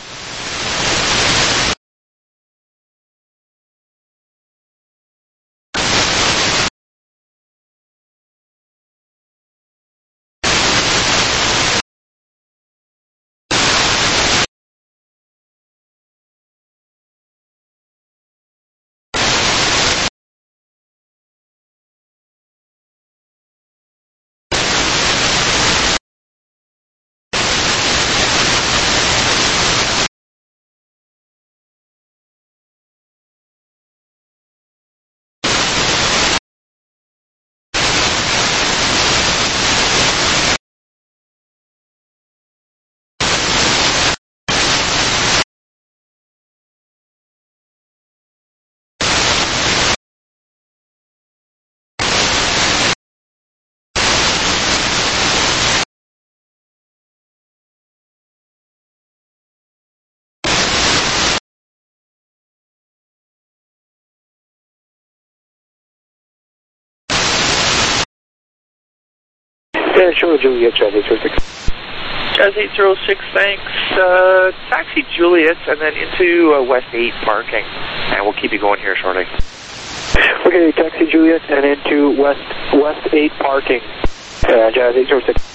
Speaker 17: Yeah, sure, Juliet, Jazz eight zero six.
Speaker 3: Jazz eight zero six, thanks. Uh, taxi Juliet and then into uh, West eight parking. And we'll keep you going here shortly.
Speaker 17: Okay, taxi Juliet and into West West eight parking. Uh, Jazz eight zero six.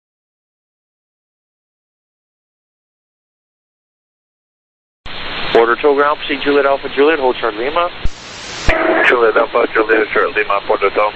Speaker 3: Order Tow ground, proceed Juliet Alpha Juliet, hold short Lima.
Speaker 4: Juliet Alpha Juliet, short Lima, Port Hotel.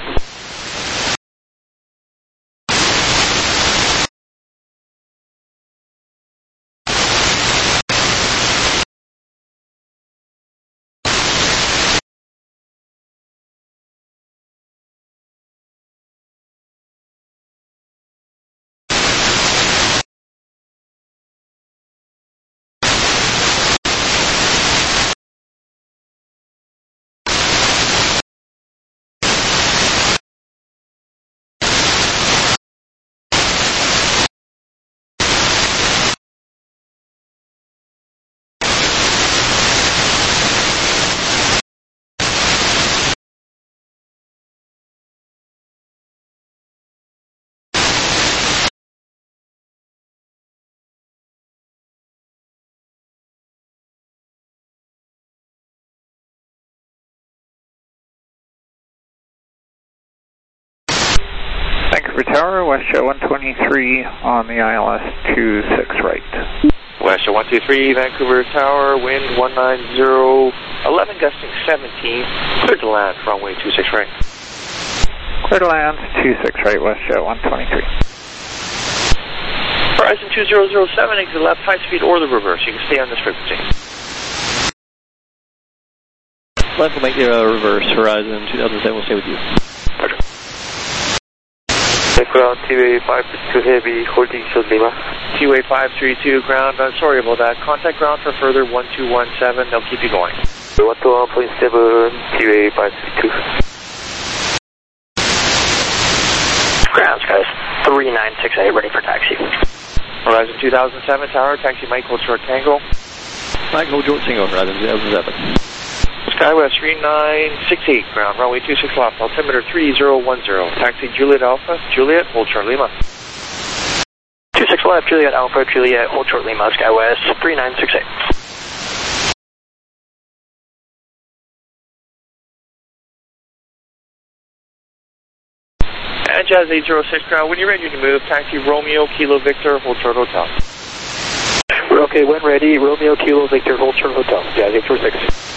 Speaker 16: Vancouver Tower, West Jet one twenty-three on the I L S two six right.
Speaker 3: West Jet one two three, Vancouver Tower, wind one nine zero, eleven gusting seventeen, clear to land, runway two six right.
Speaker 16: Clear to land, two six right, West Jet one twenty-three.
Speaker 3: Horizon two zero zero seven, exit left, high speed or the reverse. You can stay on this frequency.
Speaker 15: Left will make you a reverse, Horizon two thousand seven will stay with you.
Speaker 3: Roger.
Speaker 11: Ground T-Way five two heavy, holding short Lima.
Speaker 3: T-Way five three two, ground, uh, sorry about that. Contact ground for further one two one seven, they'll keep you going.
Speaker 11: one two one point seven, T-Way five three two.
Speaker 17: Ground skies three nine six eight, ready for taxi.
Speaker 3: Horizon two thousand seven, tower, taxi Mike, hold short Tango.
Speaker 15: Mike, hold short single, Horizon two thousand seven.
Speaker 3: Skywest three nine six eight, ground, runway two six left, altimeter three zero one zero. Taxi Juliet Alpha, Juliet, hold short Lima.
Speaker 17: two six left, Juliet Alpha, Juliet, hold short Lima, Skywest three nine six eight.
Speaker 3: And Jazz eight zero six, ground, when you're ready to move, taxi Romeo, Kilo Victor, hold short Hotel.
Speaker 17: We're okay, when ready, Romeo, Kilo Victor, hold short Hotel, Jazz eight zero six.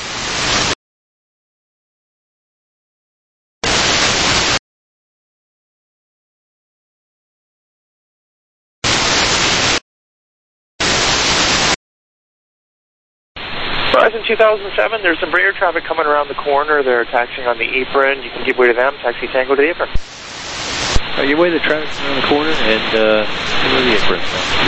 Speaker 3: Horizon two thousand seven, there's some Brayer traffic coming around the corner. They're taxiing on the apron. You can give way to them. Taxi Tango to the apron.
Speaker 15: Uh, give way to the traffic around the corner and uh, give way to the apron.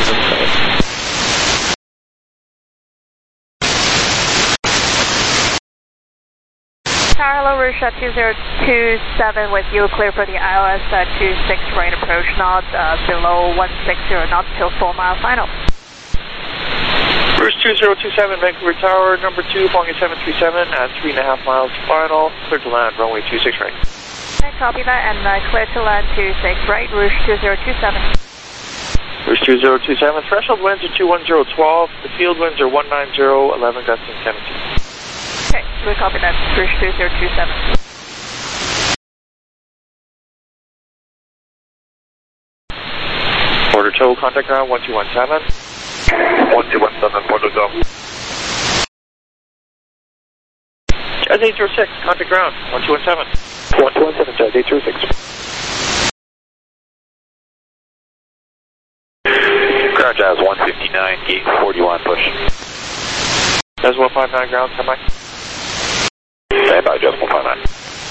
Speaker 6: Tower, hello, Rouge two zero two seven with you, clear for the I L S uh, two six right approach knots, uh, below one six zero knots till four mile final.
Speaker 3: Rouge two zero two seven, Vancouver Tower, number two, following at seven three seven at three and a half miles final, clear to land, runway two six right.
Speaker 6: Okay, copy that, and uh, clear to land two six right, Rouge two zero two seven.
Speaker 3: Rouge two zero two seven, threshold winds are two one zero twelve, the field winds are one nine zero, eleven gusting seventeen.
Speaker 6: Okay, we copy that, Rouge two zero two seven.
Speaker 3: Border tow, contact ground one two one seven.
Speaker 4: one two one seven, Port Hotel.
Speaker 3: Jazz eight zero six, contact ground one two one seven.
Speaker 17: one two one seven, Jazz eight zero six.
Speaker 11: Ground Jazz one fifty-nine, gate forty-one, push.
Speaker 3: Jazz one five nine, ground, stand by.
Speaker 11: Stand by, Jazz one five nine.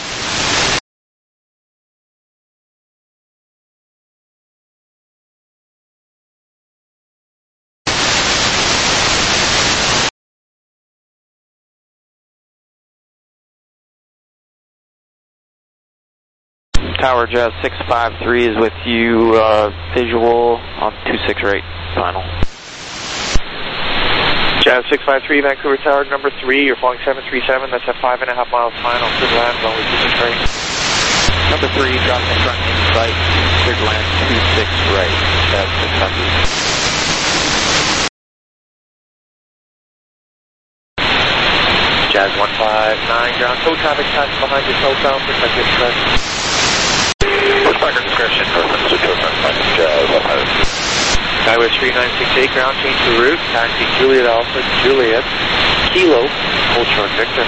Speaker 15: Tower Jazz six five three is with you, uh, visual on two six right, final.
Speaker 3: Jazz six five three, Vancouver Tower, number three, you're flying seven three seven, that's at five and a half miles final, clear to land, runway two six right.
Speaker 15: Number three, dropping in front main site, clear to land two six right, Jazz six hundred.
Speaker 3: Jazz one five nine, ground, tow traffic passing behind your southbound, protect your discretion.
Speaker 11: Respect your discretion, North Minnesota, Jazz one hundred.
Speaker 3: Skywest three nine six eight, ground change to route, taxi Juliet Alpha, Juliet, Kilo, hold short Victor.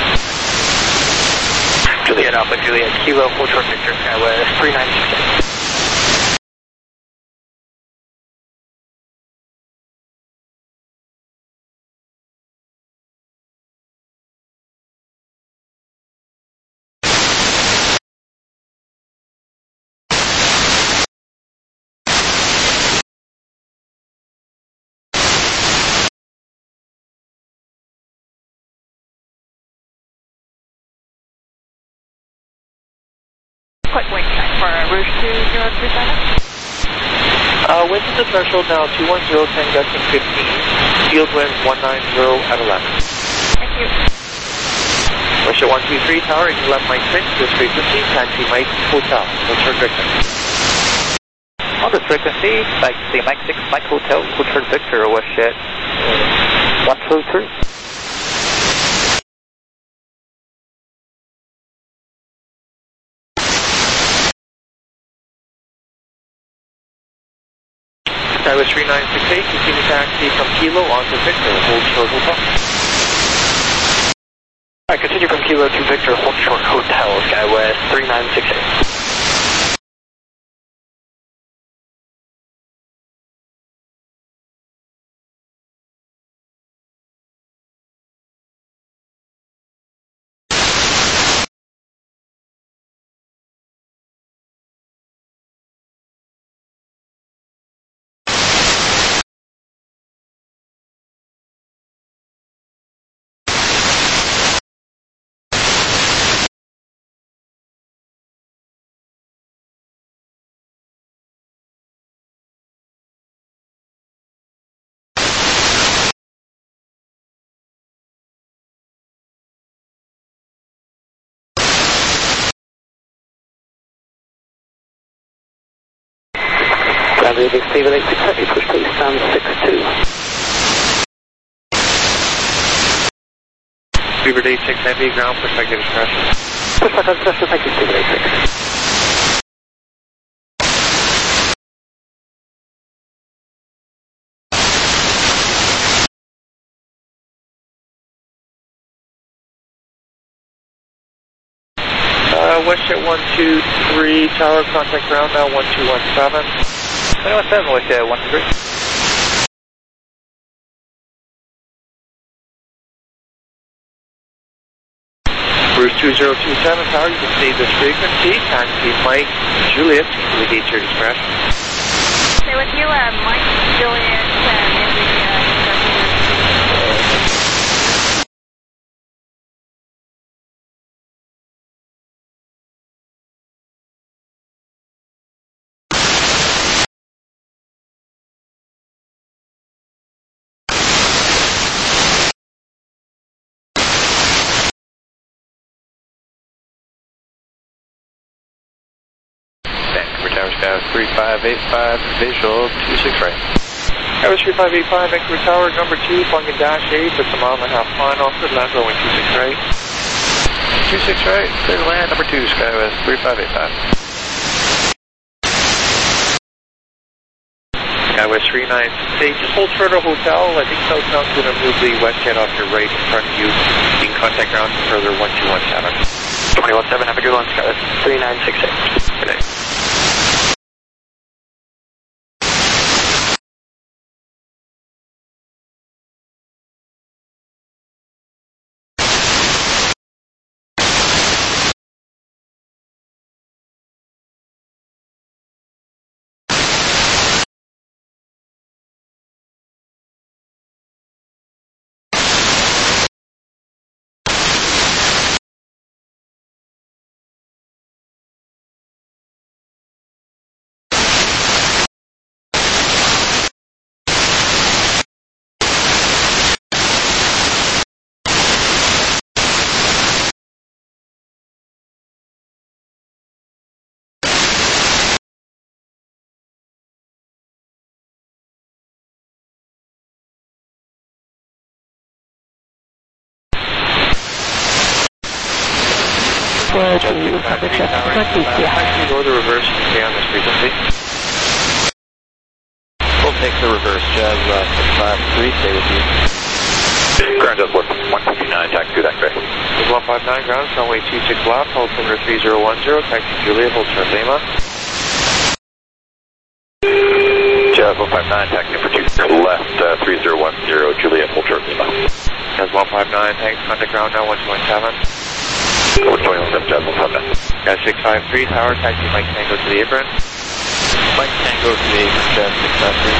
Speaker 17: Juliet Alpha, Juliet, Kilo, hold short Victor, SkyWest three nine six eight.
Speaker 6: Quick wing check for Rouge two zero two seven.
Speaker 3: Uh, wind to the threshold now, two one zero, ten gusting fifteen. Field winds one nine zero at eleven.
Speaker 6: Thank you.
Speaker 3: Wisher one two three, tower, eight eleven Mike six, this frequency, taxi Mike Hotel, Hotel Victor.
Speaker 2: On this frequency, taxi Mike six, Mike Hotel, Hotel Victor, WestJet one two three.
Speaker 3: SkyWest three nine six eight, continue taxi from Kilo onto Victor, hold short hotel.
Speaker 17: Alright, continue from Kilo to Victor, hold short hotel, SkyWest three nine six eight. Bradley, big Steve, eight six eight, push please, stand six two.
Speaker 3: Beaver eight six Heavy, ground, perspective expression.
Speaker 17: Perspective expression, thank you, Steve, eight six.
Speaker 3: Uh, WestJet one two three, tower, contact ground now, one two one seven.
Speaker 2: one two one seven, WestJet one two three.
Speaker 3: Bruce two zero two seven, tower, you can see this frequency, taxi Mike Juliet, to the gate your discretion.
Speaker 6: Stay with you, uh, Mike Juliet, and in the, uh,
Speaker 12: Vancouver Tower, Sky three five eight five, visual two six right.
Speaker 3: Tower three five eight five, Vancouver Tower, number two, Bunga dash eight, it's a mile and a half final, good land, going two six right.
Speaker 12: two six right, clear to land, number two, SkyWest three five eight five.
Speaker 3: SkyWest three nine six eight, just hold further hotel, I think Southbound's going to move the WestJet off your right in front of you. You can contact ground further one two one seven.
Speaker 17: two one seven, have a good one, SkyWest three nine six eight.
Speaker 3: Good day.
Speaker 17: Well, to you, public traffic,
Speaker 3: Actually go the reverse and stay on this frequency. Full
Speaker 15: take the reverse, Jazz uh, six five three, stay with you.
Speaker 19: Ground Jazz one fifty-nine, taxi to that way.
Speaker 3: one five nine, ground, runway two six left, altimeter three zero one zero, taxi Juliet, hold short Lima.
Speaker 19: Jazz one five nine, taxi for two six left, uh, three zero one zero, Juliet, hold short Lima.
Speaker 3: Jazz one five nine, thanks, contact ground now, one two one seven.
Speaker 19: one two one seven, Jazz one five nine.
Speaker 3: Jazz six five three, tower, taxi Mike Tango to the apron.
Speaker 15: Mike Tango to the apron, Jazz six five three.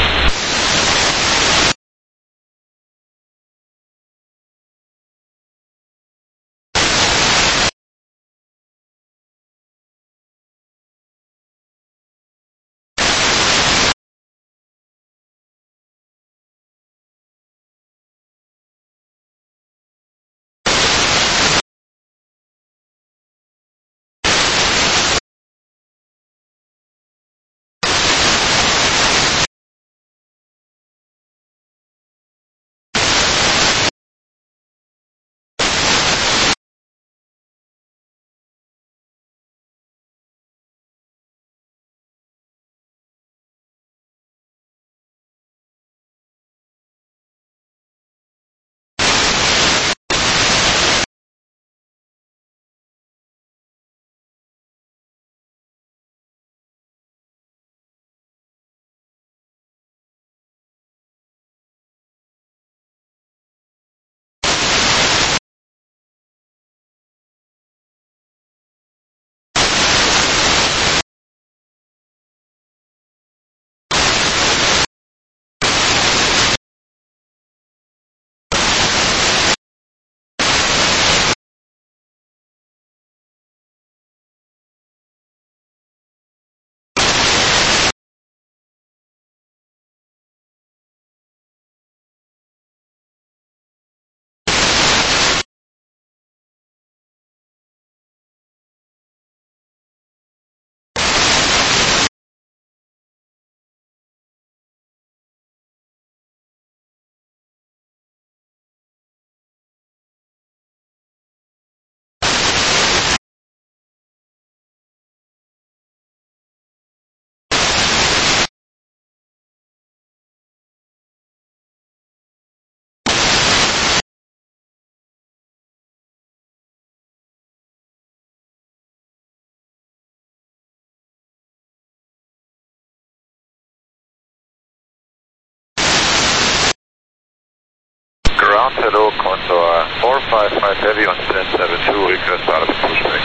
Speaker 4: Ground, hello, Condor four five five heavy on ten seven two, request out of pushback.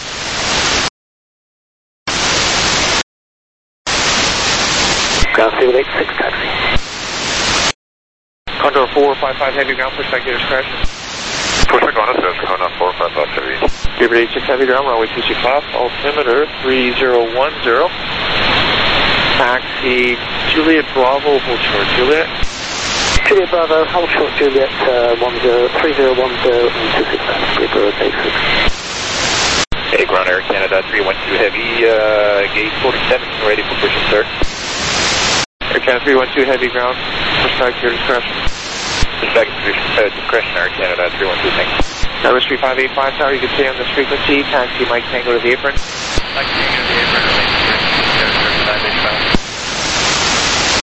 Speaker 17: Ground Stable eight six, taxi.
Speaker 3: Condor four five five heavy, ground pushback to discretion.
Speaker 4: Pushback on us, Condor four five five heavy.
Speaker 3: Gabriel eight six heavy, ground, runway two six left, altimeter three zero one zero. Taxi Juliet Bravo, hold short Juliet.
Speaker 17: Juliet Bravo, hold short Juliet, uh, one zero, three zero one zero and two six left, Gabriel eight six.
Speaker 19: Hey, ground Air Canada three one two heavy, uh, gate forty-seven, ready for push and start.
Speaker 3: Air Canada three one two heavy, ground, pushback to your discretion.
Speaker 19: Pushback to uh, discretion, Air Canada three one two, thanks.
Speaker 3: Number three five eight five, tower, you can stay on this frequency, taxi Mike Tango to the apron.
Speaker 19: Mike Tango